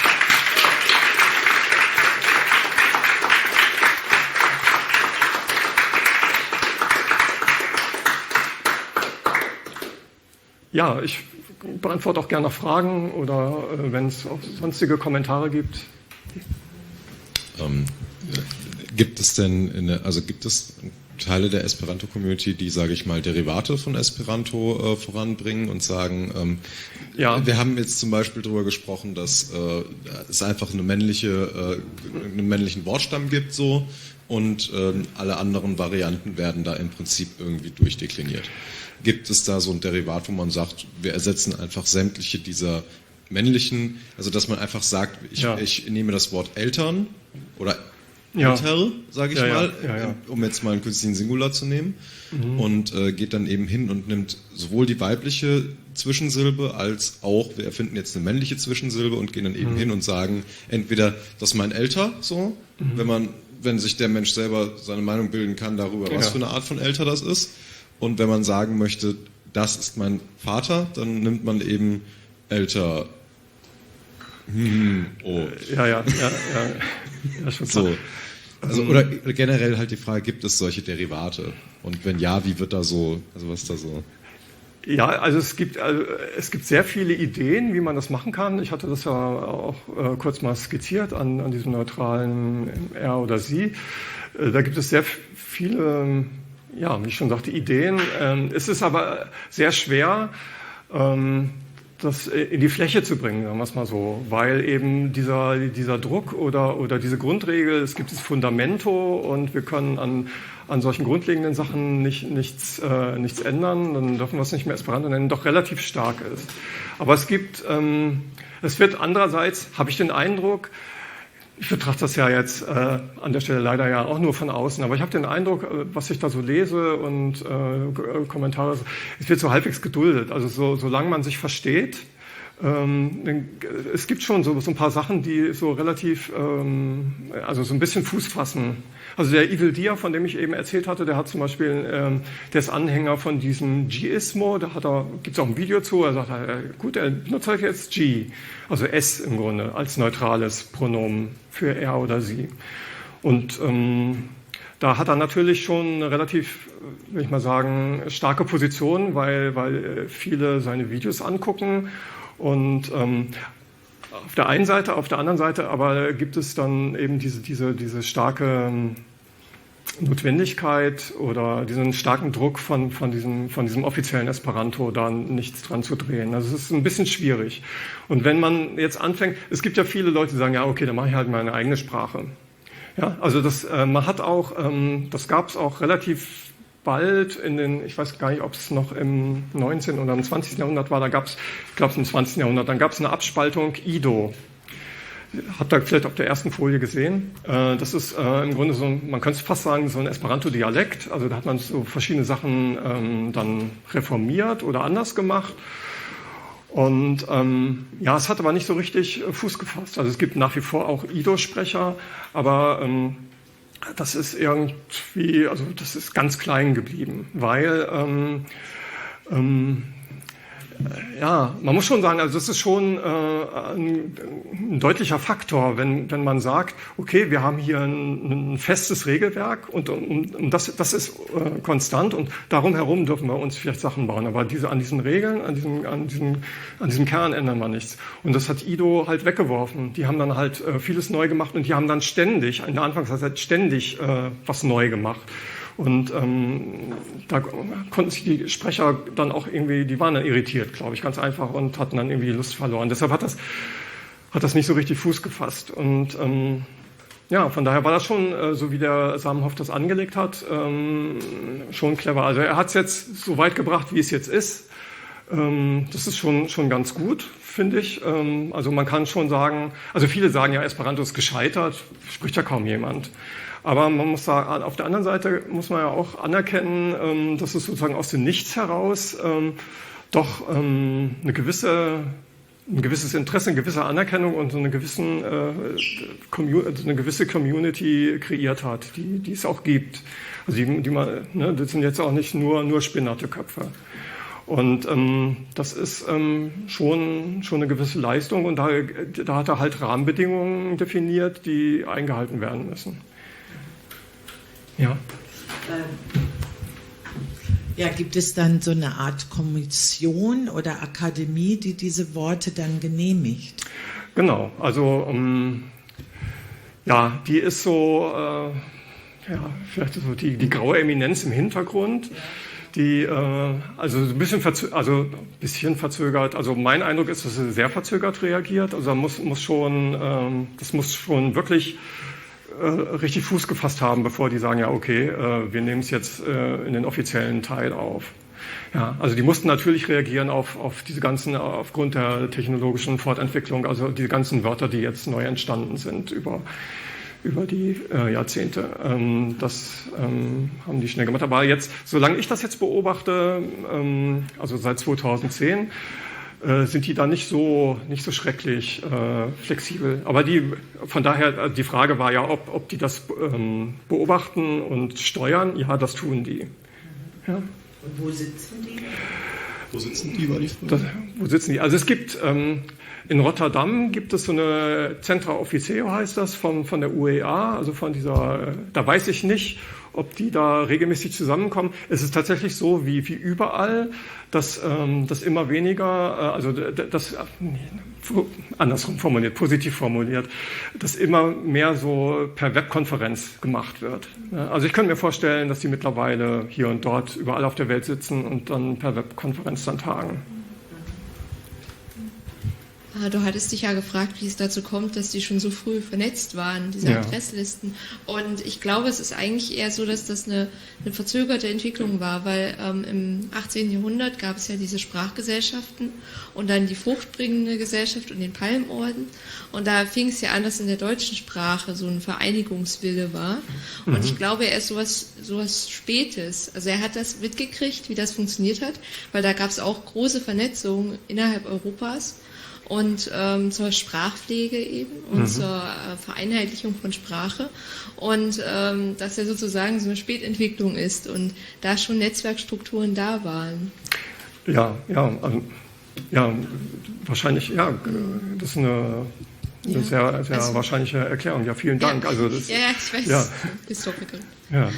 Ja, ich beantworte auch gerne Fragen oder wenn es auch sonstige Kommentare gibt. Gibt es denn, gibt es Teile der Esperanto-Community, die, sage ich mal, Derivate von Esperanto voranbringen und sagen, wir haben jetzt zum Beispiel darüber gesprochen, dass es einfach einen männlichen Wortstamm gibt so und alle anderen Varianten werden da im Prinzip irgendwie durchdekliniert. Gibt es da so ein Derivat, wo man sagt, wir ersetzen einfach sämtliche dieser männlichen, also dass man einfach sagt, ich nehme das Wort Eltern oder älter, sage ich mal, um jetzt mal einen künstlichen Singular zu nehmen, und geht dann eben hin und nimmt sowohl die weibliche Zwischensilbe als auch, wir erfinden jetzt eine männliche Zwischensilbe und gehen dann eben hin und sagen, entweder das ist mein Älter, so, wenn sich der Mensch selber seine Meinung bilden kann darüber, was für eine Art von Älter das ist, und wenn man sagen möchte, das ist mein Vater, dann nimmt man eben Älter. Ja, schon so. Also, oder generell halt die Frage, gibt es solche Derivate? Und wenn ja, wie wird da so, also was ist da so? Ja, also es gibt sehr viele Ideen, wie man das machen kann. Ich hatte das ja auch kurz mal skizziert an diesem neutralen Er oder Sie. Da gibt es sehr viele, wie ich schon sagte, Ideen. Es ist aber sehr schwer, das in die Fläche zu bringen, sagen wir es mal so, weil eben dieser Druck oder diese Grundregel, es gibt das Fundamento und wir können an solchen grundlegenden Sachen nichts ändern, dann dürfen wir es nicht mehr Esperanto nennen, doch relativ stark ist. Aber es wird andererseits, habe ich den Eindruck, ich betrachte das ja jetzt an der Stelle leider ja auch nur von außen, aber ich habe den Eindruck, was ich da so lese und Kommentare, es wird so halbwegs geduldet. Also solange man sich versteht, es gibt schon so ein paar Sachen, die so relativ, also so ein bisschen Fuß fassen. Also der Evil Dia, von dem ich eben erzählt hatte, der hat zum Beispiel, der ist Anhänger von diesem G-Ismo, gibt es auch ein Video zu, er sagt, gut, er benutzt halt jetzt G, also S im Grunde, als neutrales Pronomen für er oder sie. Und da hat er natürlich schon eine relativ, will ich mal sagen, starke Position, weil viele seine Videos angucken und auf der einen Seite, auf der anderen Seite aber gibt es dann eben diese starke Notwendigkeit oder diesen starken Druck von diesem offiziellen Esperanto, da nichts dran zu drehen. Also es ist ein bisschen schwierig. Und wenn man jetzt anfängt, es gibt ja viele Leute, die sagen, ja okay, dann mache ich halt meine eigene Sprache. Ja, also man hat auch, das gab es auch relativ bald ich weiß gar nicht, ob es noch im 19. oder im 20. Jahrhundert war, da gab es, ich glaube im 20. Jahrhundert, dann gab es eine Abspaltung Ido. Habt ihr vielleicht auf der ersten Folie gesehen? Das ist im Grunde so, man könnte fast sagen, so ein Esperanto-Dialekt. Also da hat man so verschiedene Sachen dann reformiert oder anders gemacht. Und es hat aber nicht so richtig Fuß gefasst. Also es gibt nach wie vor auch Ido-Sprecher, aber das ist irgendwie, also das ist ganz klein geblieben, weil Ja, man muss schon sagen, also das ist schon ein deutlicher Faktor, wenn man sagt, okay, wir haben hier ein festes Regelwerk und das ist konstant und darum herum dürfen wir uns vielleicht Sachen bauen. Aber an diesen Regeln, an diesem Kern ändern wir nichts. Und das hat Ido halt weggeworfen. Die haben dann halt vieles neu gemacht und die haben dann ständig, in der Anfangszeit ständig was neu gemacht. Und da konnten sich die Sprecher dann auch irgendwie, die waren dann irritiert, glaube ich, ganz einfach und hatten dann irgendwie Lust verloren. Deshalb hat das nicht so richtig Fuß gefasst. Und ja, von daher war das schon, so wie der Zamenhof das angelegt hat, schon clever. Also er hat es jetzt so weit gebracht, wie es jetzt ist. Das ist schon ganz gut, finde ich. Also man kann schon sagen, also viele sagen ja, Esperanto ist gescheitert, spricht ja kaum jemand. Aber man muss sagen, auf der anderen Seite muss man ja auch anerkennen, dass es sozusagen aus dem Nichts heraus doch ein gewisses Interesse, eine gewisse Anerkennung und so eine gewisse Community kreiert hat, die es auch gibt. Also das sind jetzt auch nicht nur spinnerte Köpfe. Und das ist schon eine gewisse Leistung und da hat er halt Rahmenbedingungen definiert, die eingehalten werden müssen. Ja. Ja, gibt es dann so eine Art Kommission oder Akademie, die diese Worte dann genehmigt? Genau, also ja, die ist so, vielleicht so die graue Eminenz im Hintergrund, die also ein bisschen verzögert. Also mein Eindruck ist, dass sie sehr verzögert reagiert. Also das muss schon wirklich richtig Fuß gefasst haben, bevor die sagen, ja okay, wir nehmen es jetzt in den offiziellen Teil auf. Ja, also die mussten natürlich reagieren auf diese ganzen, aufgrund der technologischen Fortentwicklung, also die ganzen Wörter, die jetzt neu entstanden sind über die Jahrzehnte. Das haben die schnell gemacht. Aber jetzt, solange ich das jetzt beobachte, also seit 2010, sind die da nicht so schrecklich flexibel. Aber von daher, die Frage war ja, ob die das beobachten und steuern. Ja, das tun die. Ja. Und wo sitzen die? Wo sitzen die, war die Frage. Wo sitzen die? Also es gibt, in Rotterdam gibt es so eine Centra Officio, heißt das, von der UEA, also von dieser, da weiß ich nicht, ob die da regelmäßig zusammenkommen. Es ist tatsächlich so, wie überall, dass immer weniger, andersrum formuliert, positiv formuliert, dass immer mehr so per Webkonferenz gemacht wird. Also ich könnte mir vorstellen, dass die mittlerweile hier und dort überall auf der Welt sitzen und dann per Webkonferenz dann tagen. Du hattest dich ja gefragt, wie es dazu kommt, dass die schon so früh vernetzt waren, diese Adresslisten. Und ich glaube, es ist eigentlich eher so, dass das eine verzögerte Entwicklung war, weil im 18. Jahrhundert gab es ja diese Sprachgesellschaften und dann die fruchtbringende Gesellschaft und den Palmorden. Und da fing es ja an, dass in der deutschen Sprache so ein Vereinigungswille war. Und ich glaube, er ist sowas Spätes. Also er hat das mitgekriegt, wie das funktioniert hat, weil da gab es auch große Vernetzungen innerhalb Europas. Und zur Sprachpflege eben und zur Vereinheitlichung von Sprache und dass er sozusagen so eine Spätentwicklung ist und da schon Netzwerkstrukturen da waren. Ja, wahrscheinlich, ja, das ist eine sehr wahrscheinliche Erklärung. Ja, vielen Dank. Ja, also ich weiß, Historiker. Ja.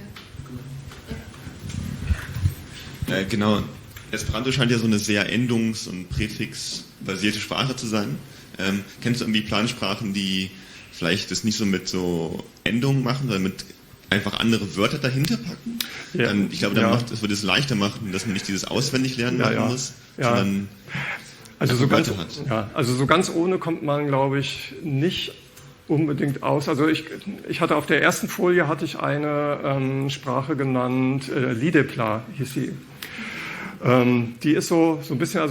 Genau. Esperanto scheint ja so eine sehr endungs- und präfixbasierte Sprache zu sein. Kennst du irgendwie Plansprachen, die vielleicht das nicht so mit so Endungen machen, sondern mit einfach andere Wörter dahinter packen? Ja. Ich glaube, das würde es leichter machen, dass man nicht dieses Auswendiglernen machen muss, sondern Wörter hat. Also so ganz ohne kommt man, glaube ich, nicht unbedingt aus. Also ich hatte auf der ersten Folie eine Sprache genannt, Lidepla hieß sie. Die ist so ein bisschen,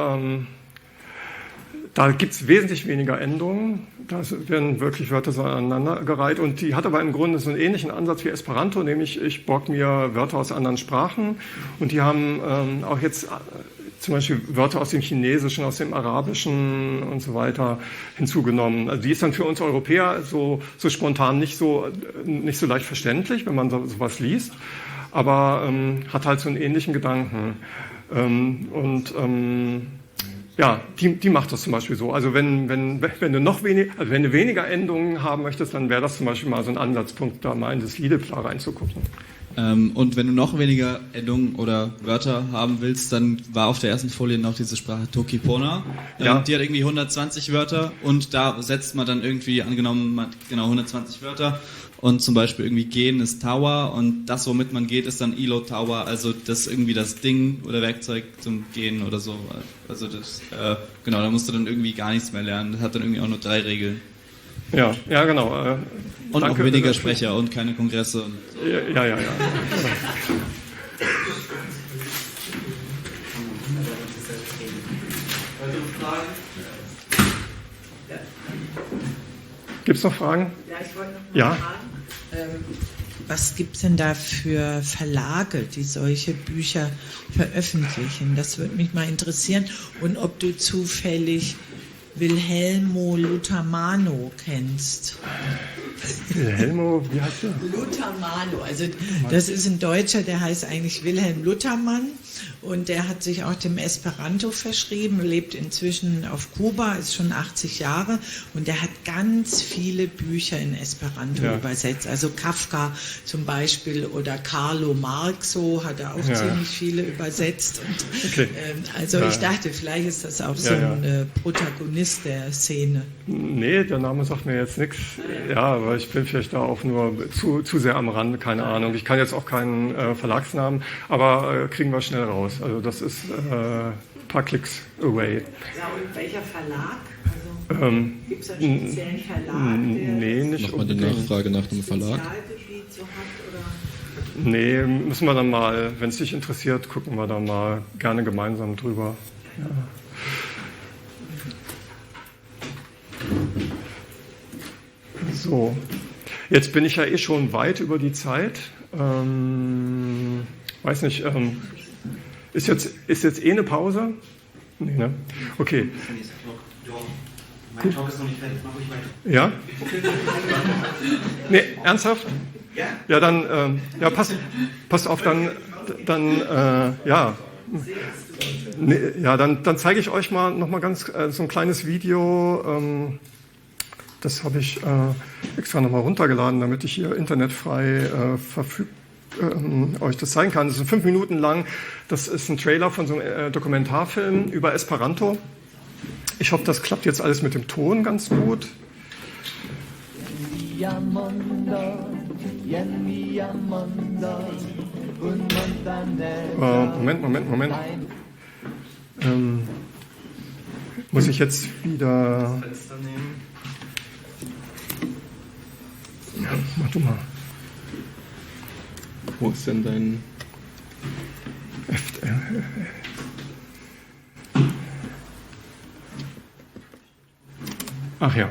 da gibt es wesentlich weniger Endungen, da werden wirklich Wörter so aneinandergereiht und die hat aber im Grunde so einen ähnlichen Ansatz wie Esperanto, nämlich ich borg mir Wörter aus anderen Sprachen und die haben auch jetzt zum Beispiel Wörter aus dem Chinesischen, aus dem Arabischen und so weiter hinzugenommen. Also die ist dann für uns Europäer so spontan nicht so leicht verständlich, wenn man sowas liest. Aber hat halt so einen ähnlichen Gedanken. Ja, die macht das zum Beispiel so. Also wenn du noch weniger, also wenn du weniger Endungen haben möchtest, dann wäre das zum Beispiel mal so ein Ansatzpunkt, da mal in das Lidl-Pla reinzugucken. Und wenn du noch weniger Endungen oder Wörter haben willst, dann war auf der ersten Folie noch diese Sprache Tokipona. Ja. Die hat irgendwie 120 Wörter und da setzt man dann irgendwie, angenommen, man hat genau 120 Wörter und zum Beispiel irgendwie gehen ist Tower und das, womit man geht, ist dann Ilo Tower, also das ist irgendwie das Ding oder Werkzeug zum Gehen oder so. Also das, genau, da musst du dann irgendwie gar nichts mehr lernen. Das hat dann irgendwie auch nur 3 Regeln. Ja, genau. Und auch weniger Sprecher und keine Kongresse. Und so. Ja. Gibt es noch Fragen? Ja, ich wollte noch mal fragen. Was gibt es denn da für Verlage, die solche Bücher veröffentlichen? Das würde mich mal interessieren. Und ob du zufällig Wilhelmo Lutamano kennst. Wilhelmo, wie heißt der? Lutamano, also das ist ein Deutscher, der heißt eigentlich Wilhelm Luthermann und der hat sich auch dem Esperanto verschrieben, lebt inzwischen auf Kuba, ist schon 80 Jahre und der hat ganz viele Bücher in Esperanto übersetzt, also Kafka zum Beispiel oder Carlo Marxo hat er auch ziemlich viele übersetzt und ich dachte, vielleicht ist das auch so ein Protagonist der Szene. Nee, der Name sagt mir jetzt nichts. Ja, aber ich bin vielleicht da auch nur zu sehr am Rande, keine Ahnung. Ich kann jetzt auch keinen Verlagsnamen, aber kriegen wir schnell raus. Also das ist ein paar Klicks away. Ja, und welcher Verlag? Also, gibt es einen speziellen Verlag? Nee, nicht unbedingt. Macht man die Nachfrage nach dem Verlag? So hat, oder? Nee, müssen wir dann mal, wenn es dich interessiert, gucken wir da mal gerne gemeinsam drüber. Ja. So, jetzt bin ich ja schon weit über die Zeit. Weiß nicht, ist jetzt eine Pause? Nee, ne? Okay. Mein Talk ist noch nicht fertig, mach ruhig weiter. Ja? Nee, ernsthaft? Ja, dann, passt auf, dann zeige ich euch mal noch mal ganz so ein kleines Video. Das habe ich extra nochmal runtergeladen, damit ich hier internetfrei euch das zeigen kann. Das ist 5 Minuten lang. Das ist ein Trailer von so einem Dokumentarfilm über Esperanto. Ich hoffe, das klappt jetzt alles mit dem Ton ganz gut. Moment. Muss ich jetzt wieder... Fenster nehmen? Ja, mach du mal. Wo ist denn dein... Ach ja.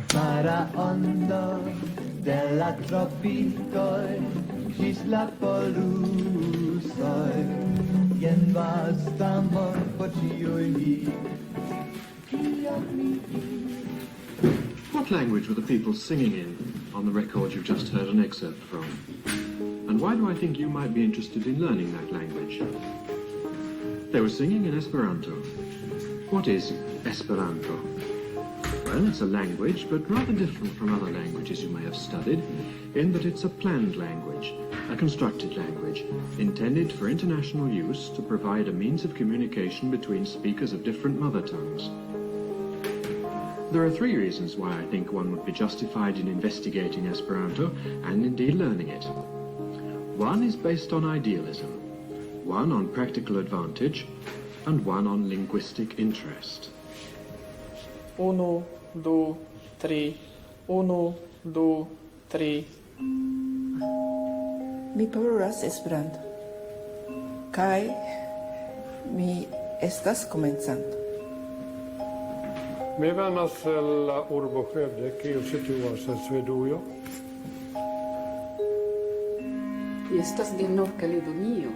What language were the people singing in on the record you've just heard an excerpt from? And why do I think you might be interested in learning that language? They were singing in Esperanto. What is Esperanto? Well, it's a language, but rather different from other languages you may have studied, in that it's a planned language, a constructed language, intended for international use to provide a means of communication between speakers of different mother tongues. There are 3 reasons why I think one would be justified in investigating Esperanto and indeed learning it. One is based on idealism, one on practical advantage, and one on linguistic interest. 1, 2, 3. 1, 2, 3. Mi parolas Esperanto. Kaj mi estas komencanto. Mi venas el la urbo Skövde, kiu situas en Svedujo. Mi estas de Nord-Kaledonio.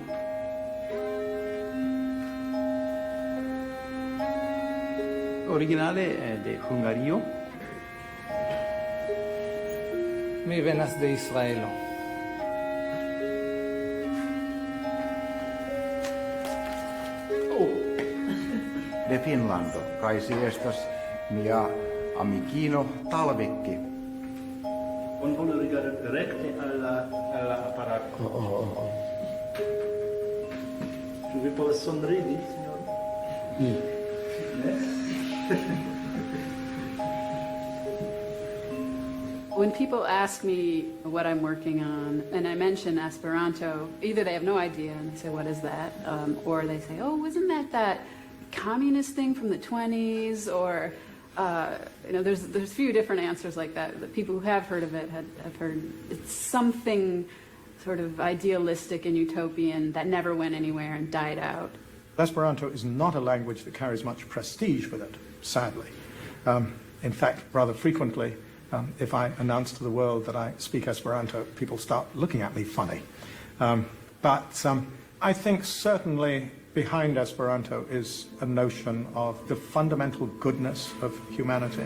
Originale de Hungario. Mi venas de Israelo. de Finlando, kai si estas mia amikino Talvekki. On vole rigarder rekte alla apparato. Ĉu vi povas sonridi, signor? When people ask me what I'm working on, and I mention Esperanto, either they have no idea and they say, what is that? Or they say, oh, isn't that communist thing from the 20s? Or, there's a few different answers like that. The people who have heard of it have heard it's something sort of idealistic and utopian that never went anywhere and died out. Esperanto is not a language that carries much prestige with it, sadly. In fact, rather frequently, if I announce to the world that I speak Esperanto, people start looking at me funny. But I think certainly behind Esperanto is a notion of the fundamental goodness of humanity.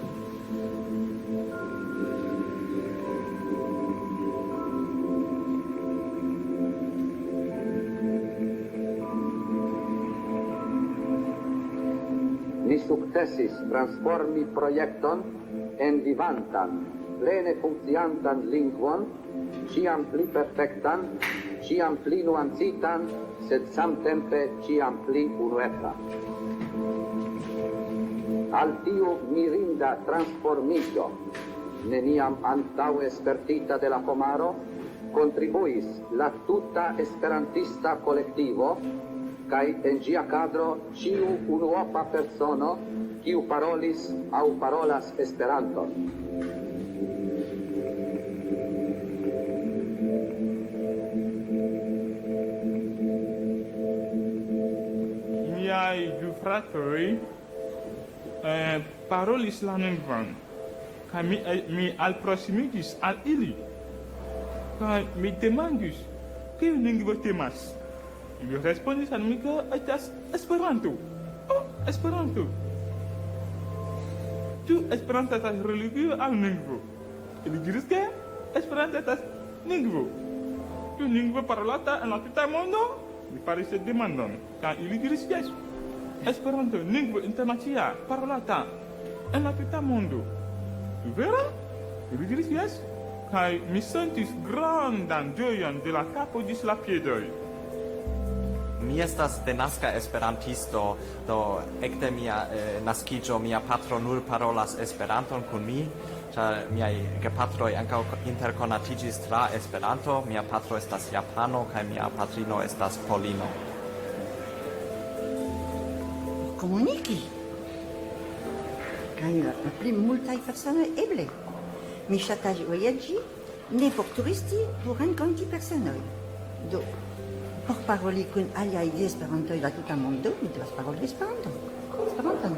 Ni sukcesis transformi projekton en vivantan, plene funkciantan lingvon, ĉiam pli perfektan, ĉiam pli nuancitan, sed samtempe ĉiam pli unueca. Al tiu mirinda transformiĝo, neniam antaŭe spertita de la homaro, kontribuis la tuta esperantista kolektivo kaj en ĝia kadro ĉiu unuopa persono, kiu parolis aŭ parolas Esperanton. Miaj du fratoj parolis la lingvon, kaj mi alproksimiĝis al ili, kaj mi demandis, kiu lingvo temas? Ili respondis al mi, ke estas Esperanto. Oh, Esperanto! Ĉu Esperanto estas religio aŭ lingvo? Ili diris ke Esperanto estas lingvo. Ĉu lingvo parolata en la tuta mondo? Mi faris demandon, kaj ili diris jes. Esperanto, lingvo internacia parolata en la tuta mondo. Vera? Ili diris jes. Kaj mi sentis grandan ĝojon de la kapo ĝis la piedoj. Mi estas denaska esperantisto, do ekde mia naskiĝo mia patro nur parolas Esperanton kun mi, ĉar miaj gepatroj ankaŭ interkonatiĝis tra Esperanto. Mia patro estas japano kaj mia patrino estas polino. Komuniki. Kaj la pli multaj personoj eble. Mi ŝatas vojaĝi ne por turisti, por renkonti personoj. Do por paroli kun aliaj esperantoj la tuta mondo, mi devas paroli Esperanton. Esperanton.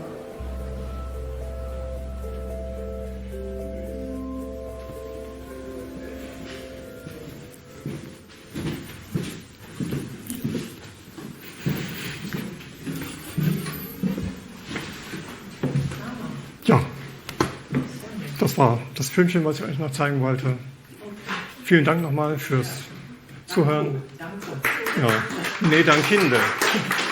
Ja, das war das Filmchen, was ich euch noch zeigen wollte. Vielen Dank nochmal fürs Zuhören. Ja, nee, dankinde.